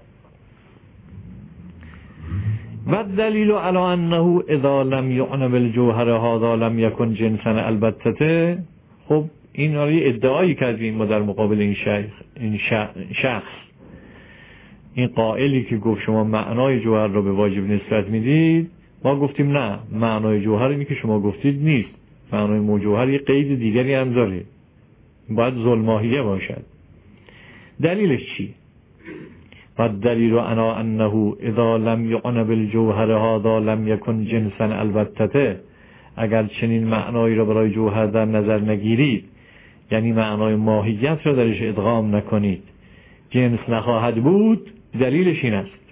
و دلیل علی انه اذا لم یعنى بالجوهر هذا لم یکن جنسا البته. خب این آره ادعایی کردیم ما در مقابل این شیخ، این شخص، این قائلی که گفت شما معنای جوهر را به واجب نسبت میدید. ما گفتیم نه، معنای جوهر اینی که شما گفتید نیست، معنای موجوهر یه قید دیگری هم داره، باید ذوالماهیه باشد. دلیلش چی؟ و دلیل انا انه اذا لم یعنى بالجوهر هذا لم یکن جنسا البته. اگر چنین معنایی را برای جوهر در نظر نگیرید، یعنی معنای ماهیت را درش ادغام نکنید، جنس نخواهد بود. دلیلش این است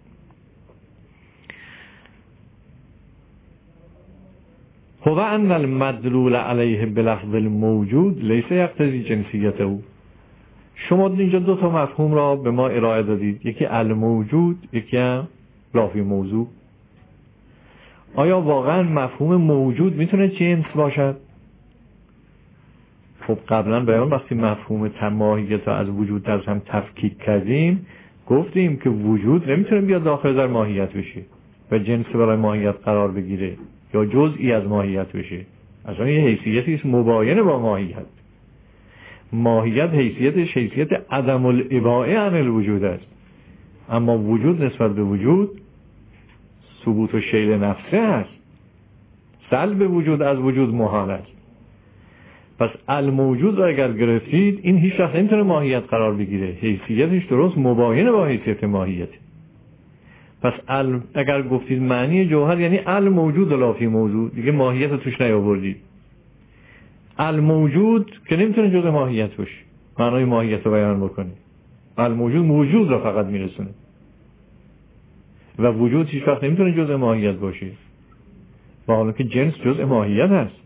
هو ان المدلول علیه بلفظ الموجود لیس یقتضی جنسیته. شما اینجا دو تا مفهوم را به ما ارائه دادید، یکی الموجود، یکی هم لافی موضوع. آیا واقعا مفهوم موجود میتونه جنس باشد؟ خب قبلا بیان وقتی مفهوم ماهیت را از وجود در هم تفکیک کردیم گفتیم که وجود نمیتونه بیاد داخل در ماهیت بشه و جنس برای ماهیت قرار بگیره یا جزئی از ماهیت بشه. اصلا یه حیثیتی است مباین با ماهیت. ماهیت حیثیتش حیثیت عدم الاباعه عن الوجود است، اما وجود نسبت به وجود ثبوت و شیء نفسه است. سلب وجود از وجود محال است. پس الموجود را اگر گرفتید این هیچ وقت نمیتونه ماهیت قرار بگیره، حیثیتش درست مباین با حیثیت ماهیت. پس ال اگر گفتید معنی جوهر یعنی الموجود لافی موضوع، دیگه ماهیت توش نیاوردید. الموجود که نمیتونه جزء ماهیت باشه، معنای ماهیت رو بیان بکنه. الموجود موجود را فقط میرسونه و وجود هیچ وقت نمیتونه جزء ماهیت باشه، با حالا که جنس جزء ماهیت هست.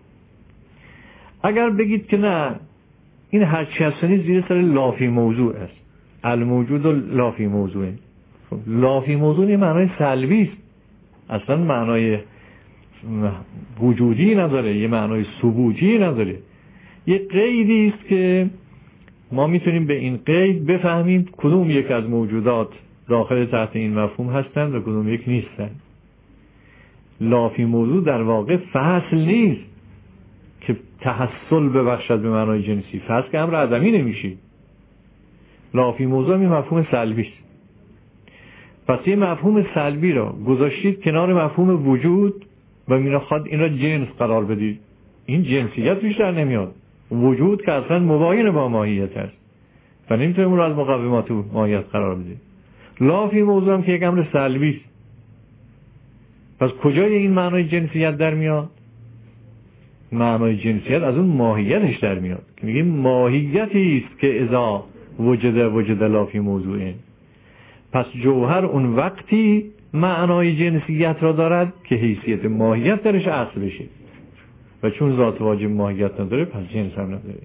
اگر بگید که نه این هرچی هستنی زیر سر لافی موضوع است، الموجود و لافی موضوعه. لافی موضوع یه معنای سلبی است، اصلا معنای وجودی نداره، یه معنای ثبوتی نداره. یه قیدی است که ما میتونیم به این قید بفهمیم کدوم یک از موجودات داخل تحت این مفهوم هستند و کدوم یک نیستند. لافی موضوع در واقع فصل نیست که تحصل ببخشد به معنای جنسی، فصل که امر عدمی نمیشه. لافی موضوع این مفهوم سلبی است. پس این مفهوم سلبی را گذاشتید کنار مفهوم وجود و میخواد این را جنس قرار بدید. این جنسیت بیشتر نمیاد. وجود که اصلا مباین با ماهیت است و نمیتونیم اون را از مقومات ماهیت قرار بدید. لافی موضوع هم که یک امر سلبی است. پس کجای این معنای جنسیت در میاد؟ معنای جنسیت از اون ماهیتش در میاد که میگیم ماهیتی است که اذا وجد وجد لافی موضوعه. پس جوهر اون وقتی معنای جنسیت را دارد که حیثیت ماهیت درش اصل بشه و چون ذات واجب ماهیت نداره پس جنس هم نداره.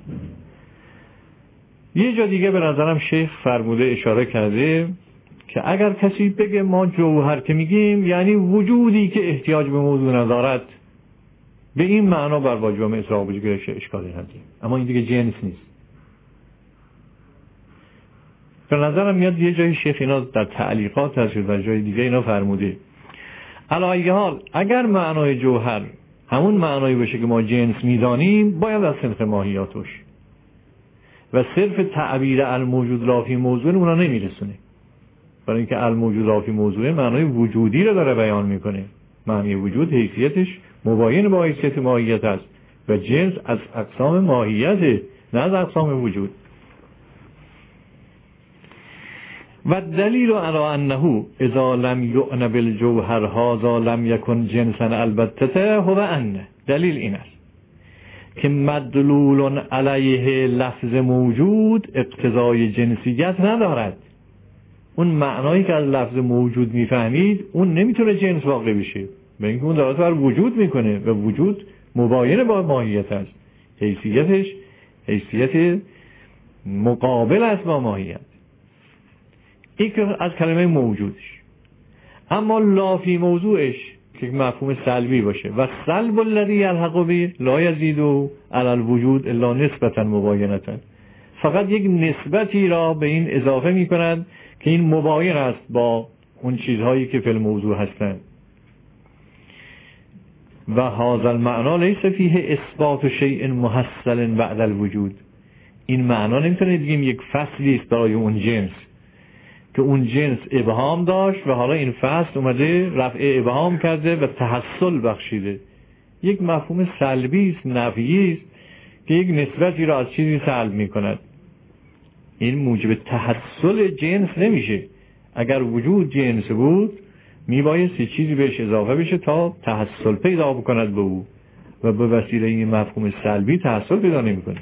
یه جا دیگه به نظرم شیخ فرموده اشاره کرده که اگر کسی بگه ما جوهر که میگیم یعنی وجودی که احتیاج به موضوع ندارد، به این معنا بر واجب اطلاق بجگرش اشکالی نداره، اما این دیگه جنس نیست. به نظرم میاد یه جای شیخ اینا در تعلیقات هست و جای دیگه اینا فرموده علی ای حال اگر معنای جوهر همون معنایی باشه که ما جنس میدانیم باید از صنف ماهیات باشه و صرف تعبیر الموجود لافی موضوع اونا نمیرسونه، برای اینکه الموجود لافی موضوع معنای وجودی رو داره بیان میکنه. معنی وجود حیثیتش مباین با حیثیت ماهیت است و جنس از اقسام ماهیته نه از اقسام وجود. و دلیل علی انه اذا لم یعنى بالجوهر هذا لم یکن جنسا البته هو ان. دلیل این است که مدلول علیه لفظ موجود اقتضای جنسیت ندارد. اون معنایی که از لفظ موجود میفهمید اون نمیتونه جنس واقع بشه، به اینکه اون دلالت بر وجود میکنه و وجود مباین با ماهیت است، حیثیتش حیثیت مقابل است با ماهیت. این که از کلمه موجودش. اما لافی موضوعش که مفهوم سلبی باشه و سلب الذی یلحق به لا یزید علی الوجود الا نسبتا مباینتا، فقط یک نسبتی را به این اضافه می کنند که این مباین است با اون چیزهایی که فی الموضوع هستند. و هذا المعنی لیس فیه اثبات شیء محصل بعد الوجود. این معنا نمیتونه بگیم یک فصلی است برای اون جنس که اون جنس ابهام داشت و حالا این فصل اومده رفع ابهام کرده و تحصل بخشیده. یک مفهوم سلبی است، نفیی است که یک نسبتی را از چیزی سلب میکند. این موجب تحصل جنس نمیشه. اگر وجود جنس بود میبایستی چیزی بهش اضافه بشه تا تحصل پیدا بکند به او و به وسیله این مفهوم سلبی تحصل پیدا نمیکنه.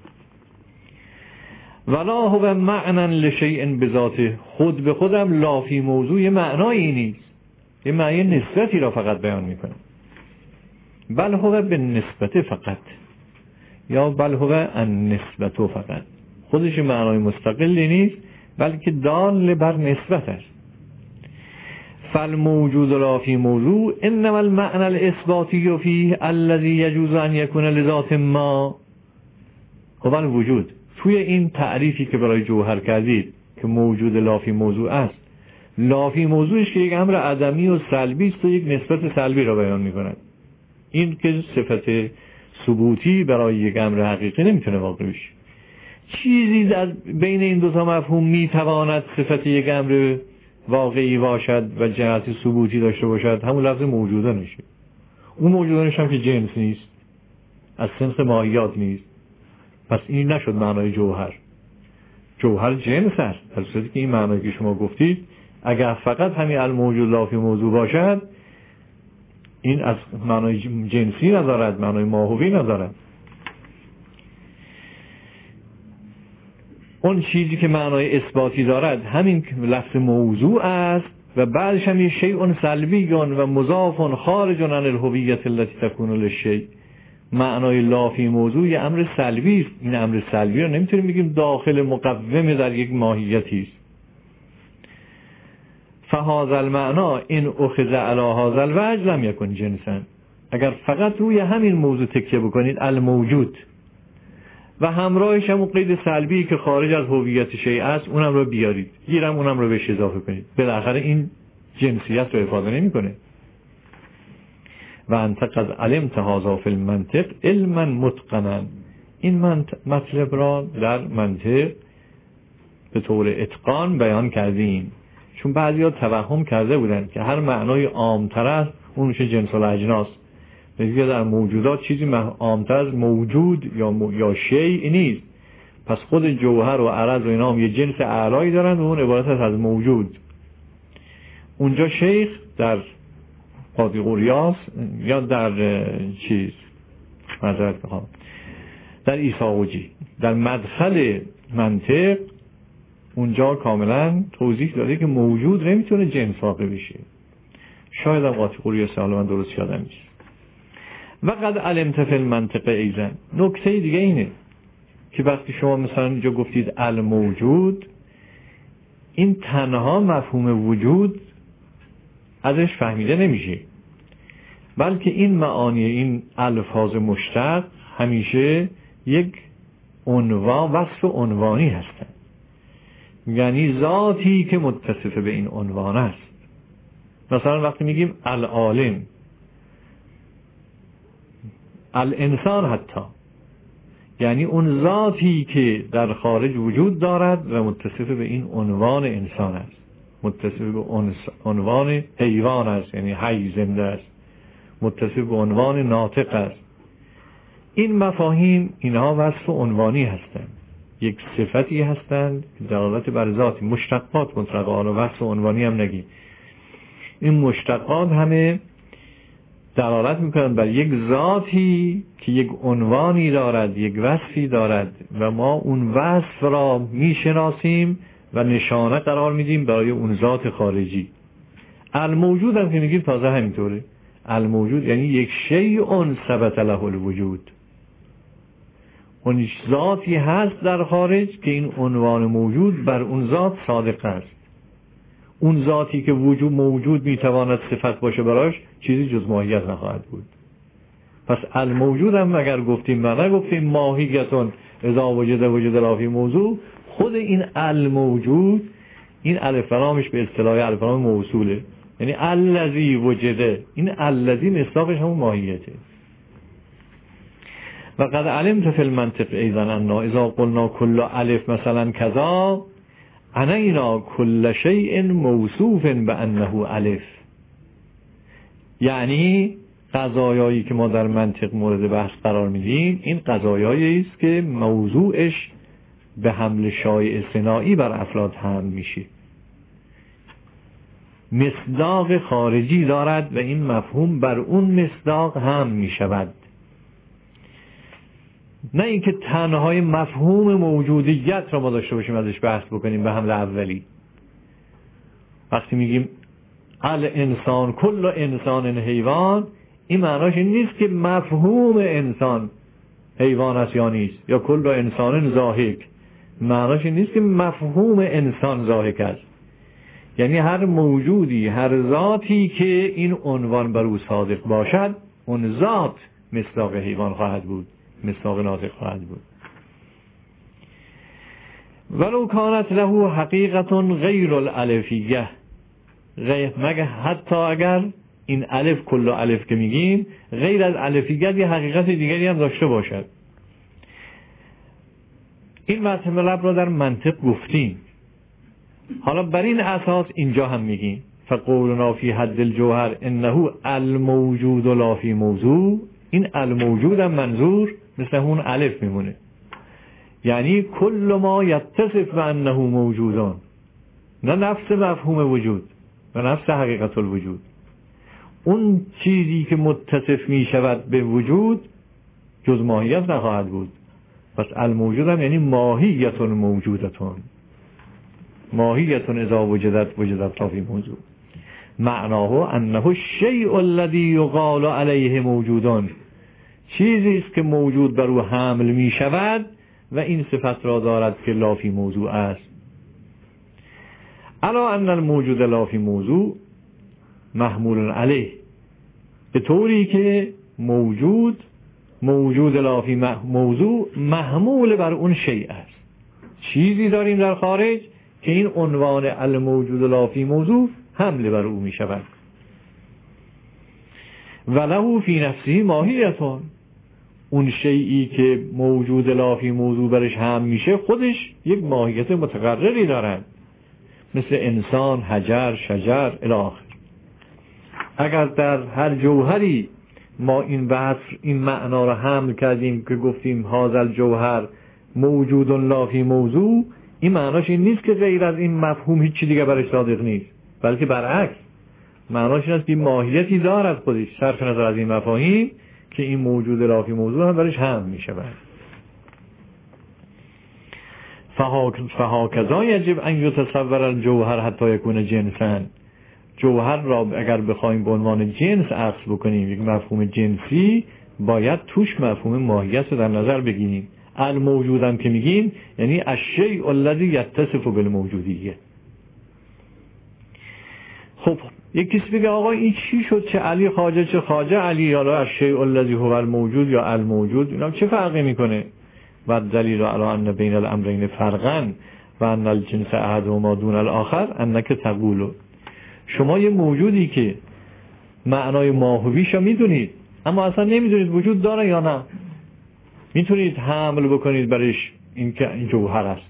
ولا هو معنی لشیء بذاته، خود به خودم لافی موضوع یه معنایی نیست، یه معنی نسبتی را فقط بیان میکنه. بل هو به نسبت فقط، یا بل هو ان نسبتو فقط، خودش معنای مستقلی نیست بلکه دال بر نسبت است. فالموجود لافی موضوع انما المعنى الاثباتی فیه الذي يجوز ان يكون لذات ما هو الوجود. توی این تعریفی که برای جوهر کردید که موجود لافی موضوع است، لافی موضوعش که یک امر عدمی و سلبی است و یک نسبت سلبی را بیان می‌کند. این که صفت ثبوتی برای یک امر حقیقی نمیتونه واقع بشه. چیزی در بین این دو تا مفهوم میتواند صفت یک امر واقعی باشد و جهت ثبوتی داشته باشد، همون لفظ موجودانشه. اون موجودانش هم که جنس نیست، از صنف ماهیات نیست، پس این نشد معنای جوهر. جوهر جنس است، در صورتی که این معنایی که شما گفتید اگر فقط همین الموجود لافی موضوع باشد این از معنای جنسی ندارد، معنای ماهوی ندارد. اون چیزی که معنای اثباتی دارد همین لفظ موضوع است و بعدش هم یه شیء سلبی و مضاف خارج عن الهویت التي تكون للشیء. معنای لافی موضوع یه امر سلبی است. این امر سلبی رو نمیتونیم بگیم داخل مقوم در یک ماهیتی است. فهذا المعنى ان اخذ على هذا الوجه لم يكن جنسا. اگر فقط روی همین موضوع تکیه بکنید الموجود و همراهش هم قید سلبی که خارج از هویت شیء است اونم رو بیارید، گیرم اونم رو بهش اضافه کنید، بالاخره این جنسیت رو افاده نمیکنه. و انت قد علمت هذا فی المنطق علما متقنا. این مطلب را در منطق به طور اتقان بیان کردیم، چون بعضیا توهم کرده بودن که هر معنای عامتر است اون میشه جنس الاجناس. میگه در موجودات چیزی عامتر از موجود یا م... یا شیء نیست. پس خود جوهر و عرض و اینا هم یه جنس اعلایی دارن و اون عبارت است از موجود. اونجا شیخ در قاضی قریاس یا در چیز معذرت میخوام در ایساقوجی در مدخل منطق اونجا کاملا توضیح داده که موجود نمیتونه جنس واقع بشه. شاید هم قاضی قریاس حالا من درست یادم نیست. و قد علمت فی المنطق ایضا. نکته دیگه اینه که وقتی شما مثلا اینجا گفتید الموجود، این تنها مفهوم وجود ازش فهمیده نمیشه، بلکه این معانی این الفاظ مشتق همیشه یک عنوان وصف عنوانی هستند، یعنی ذاتی که متصف به این عنوان است. مثلا وقتی میگیم العالم، الانسان حتی، یعنی اون ذاتی که در خارج وجود دارد و متصف به این عنوان انسان است، متصف به عنوان حیوان است، یعنی حی زنده است، متصف به عنوان ناطق است. این مفاهیم اینها وصف عنوانی هستند، یک صفتی هستند که دلالت بر ذاتی، مشتقات مطلقا، و وصف عنوانی هم نگیم. این مشتقات همه دلالت میکنند بر یک ذاتی که یک عنوانی دارد، یک وصفی دارد و ما اون وصف را میشناسیم و نشانه قرار میدیم برای اون ذات خارجی. الموجود هم که میگیم تازه همینطوره. الموجود یعنی یک شیء ثبت له الوجود، اون ذاتی هست در خارج که این عنوان موجود بر اون ذات صادق است. اون ذاتی که وجود موجود میتواند صفت باشه براش چیزی جز ماهیت نخواهد بود. پس الموجود هم اگر گفتیم و نگفتیم ماهیتون اذا وجد وجد لا فی موضوع، خود این الموجود، این الف لامش به اصطلاح الف لام موصوله، یعنی الذی وجده، این الذی مصداقش همون ماهیته. و قد علمت فی المنطق ایضا انا اذا قلنا کل الف مثلا کذا عنینا کل شیء موصوف بانه الف. یعنی قضایایی که ما در منطق مورد بحث قرار میدیم این قضایایی است که موضوعش به حمل شایع صناعی بر افراد حمل میشه، مصداق خارجی دارد و این مفهوم بر اون مصداق حمل میشود، نه اینکه تنهای مفهوم موجودیت را ما داشته باشیم ازش بحث بکنیم به حمل اولی. وقتی میگیم الانسان کل انسان حیوان، این معناش این نیست که مفهوم انسان حیوان است یا نیست، یا کل انسان ضاحک، معناش این نیست که مفهوم انسان ضاحک است. یعنی هر موجودی، هر ذاتی که این عنوان بر او صادق باشد، اون ذات مصداق حیوان خواهد بود، مصداق ناطق خواهد بود. ولو کانت له حقیقت غیر الالفیه، غیر مگه حتی اگر این الف کل الف که میگیم غیر از الفیت یه حقیقت دیگری هم داشته باشد. این مطلب را در منطق گفتیم، حالا بر این اساس اینجا هم میگیم فقولنا فی حد الجوهر انه الموجود لا فی موضوع. این الموجود هم منظور مثل اون الف میمونه، یعنی کل ما یتصف بانه موجودان، نه نفس مفهوم وجود و نفس حقیقت الوجود. اون چیزی که متصف می شود به وجود جز ماهیت نخواهد بود. پس الموجود هم یعنی ماهیتون موجودتون، ماهیتون اذا وجدت وجدت لا فی موضوع. معناه انه الشیء الذی یقال علیه موجودان، چیزی است که موجود بر او حمل می شود و این صفت را دارد که لا فی موضوع است. الا ان الموجود لا فی موضوع محمول علیه، به طوری که موجود موجود لا فی موضوع محمول بر اون شیء است. چیزی داریم در خارج که این عنوان الموجود لا فی موضوع حمل بر او می شود. وله فی نفسی ماهیتون، اون شیئی که موجود لا فی موضوع برش حمل میشه خودش یک ماهیت متقرری دارد، مثل انسان، حجر، شجر الی آخر. اگر در هر جوهری ما این وصف این معنا را حمل کردیم که گفتیم هذا الجوهر موجود لا فی موضوع، این معناش این نیست که غیر از این مفهوم هیچ دیگه برش صادق نیست، بلکه برعکس معناش این است که ماهیتی دارد خودش صرف نظر از این مفاهیم که این موجود لا فی موضوع هم برش حمل می شود. فهاکذا یجب ان یتصور الجوهر حتی یکون جنسا. جوهر را اگر بخوایم به عنوان جنس عکس بکنیم، یک مفهوم جنسی، باید توش مفهوم ماهیت رو در نظر بگیریم. الموجودم که میگیم یعنی الشیء الذی یتصف بالموجودیه. خب یک کسی بگه آقا این چی شد، چه علی خواجه چه خواجه علی، یا الشیء الذی هو الموجود یا الموجود، اینا چه فرقی میکنه؟ و دلیل علی ان بین الامرین فرقا و ان الجنس احدهما دون الاخر انک تقول، شما یه موجودی که معنای ماهویشو میدونید اما اصلا نمیدونید وجود داره یا نه، میتونید حمل بکنید برش این که این جوهر است،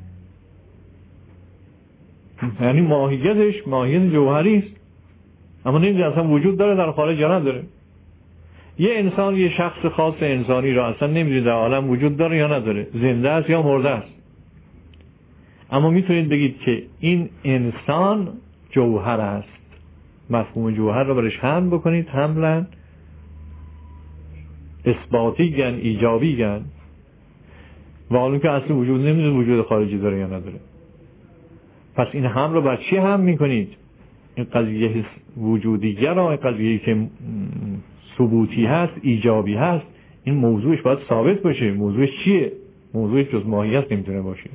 یعنی ماهیتش ماهیت جوهری است، اما نمیدونید اصلا وجود داره در خارج یا نداره. یه انسان، یه شخص خاص انسانی را اصلا نمیدونید در عالم وجود داره یا نداره، زنده است یا مرده است، اما میتونید بگید که این انسان جوهر است، مفهوم جوهر را برش حمل بکنید، حملا اثباتی گن، ایجابی گن، و حالا که اصل وجود نمیدونه وجود خارجی داره یا نداره. پس این هم رو بر چی هم میکنید؟ این قضیه وجودیه را، این قضیه که ثبوتی هست، ایجابی هست، این موضوعش باید ثابت باشه. موضوعش چیه؟ موضوعش جز ماهیت نمیتونه باشه.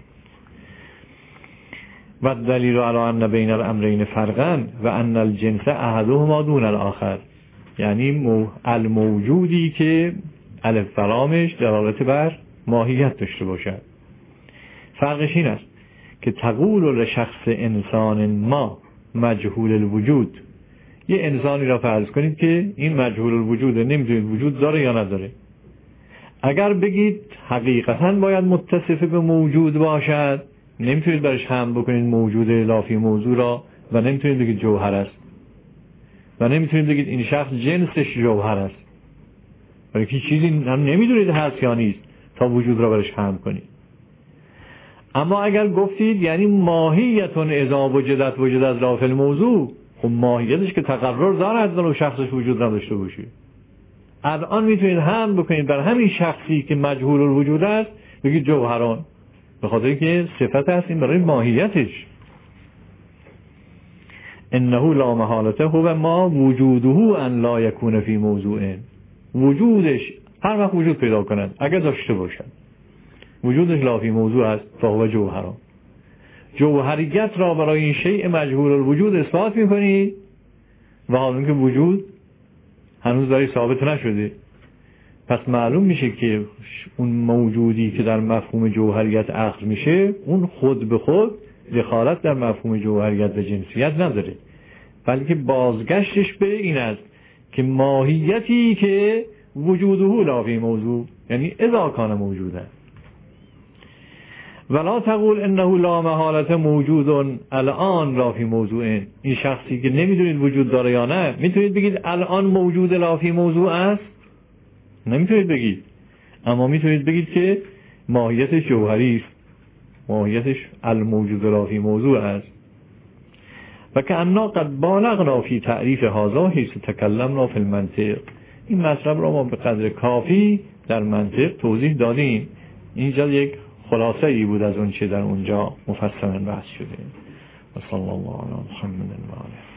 و دلیل علی ان بین الامرین فرقا و ان الجنس احدهما دون الاخر، یعنی مو... الموجودی که الف فرامش دلالت بر ماهیت داشته باشد. فرقش این است که تقول لشخص انسان ما مجهول الوجود، یه انسانی را فرض کنید که این مجهول الوجوده، نمیدونید وجود داره یا نداره. اگر بگید حقیقتا باید متصف به موجود باشد، نمیتونید برش هم بکنید موجود لافی موضوع را، و نمیتونید بگید جوهر است، و نمیتونید بگید این شخص جنسش جوهر است، ولی که چیزی هم نمیدونید هست یا نیست تا وجود را برش هم کنید. اما اگر گفتید یعنی ماهیتون اذا وجدت وجدت لافی الموضوع، خب ماهیتش که تقرر دارد ولو شخصش وجود نداشته باشه. الان میتونید هم بکنید بر همین شخصی که مجهول الوجود است بگید جوهران، به خاطر که صفت هست این برای ماهیتش. انه لا محالته هو ما وجوده ان لا یکون فی موضوع، وجودش هر وقت وجود پیدا کند اگر داشته باشد وجودش لا فی موضوع است، فهو جوهران. جوهریت را برای این شیء مجهول الوجود اثبات میکنید و حالا که وجود هنوز داری ثابت نشده، پس معلوم میشه که اون موجودی که در مفهوم جوهریت اخذ میشه اون خود به خود دخالت در مفهوم جوهریت و جنسیت نداره، بلکه بازگشتش به این است که ماهیتی که وجوده لا فی موضوع، یعنی اذا کان موجودا. ولا تقول انه لا محالة موجود الان لا فی موضوع، این شخصی که نمیدونید وجود داره یا نه، میتونید بگید الان موجود لا فی موضوع است؟ نمیتونید بگید، اما میتونید بگید که ماهیتش جوهری است، ماهیتش الموجود لا فی موضوع است. و که انا قد بالغنا فی تعریف هذا حیث تکلمنا فی المنطق، این مطلب را ما به قدر کافی در منطق توضیح دادیم. اینجا یک خلاصه ای بود از اون چه در اونجا مفصلا بحث شده. و صلی الله علی محمد و آله.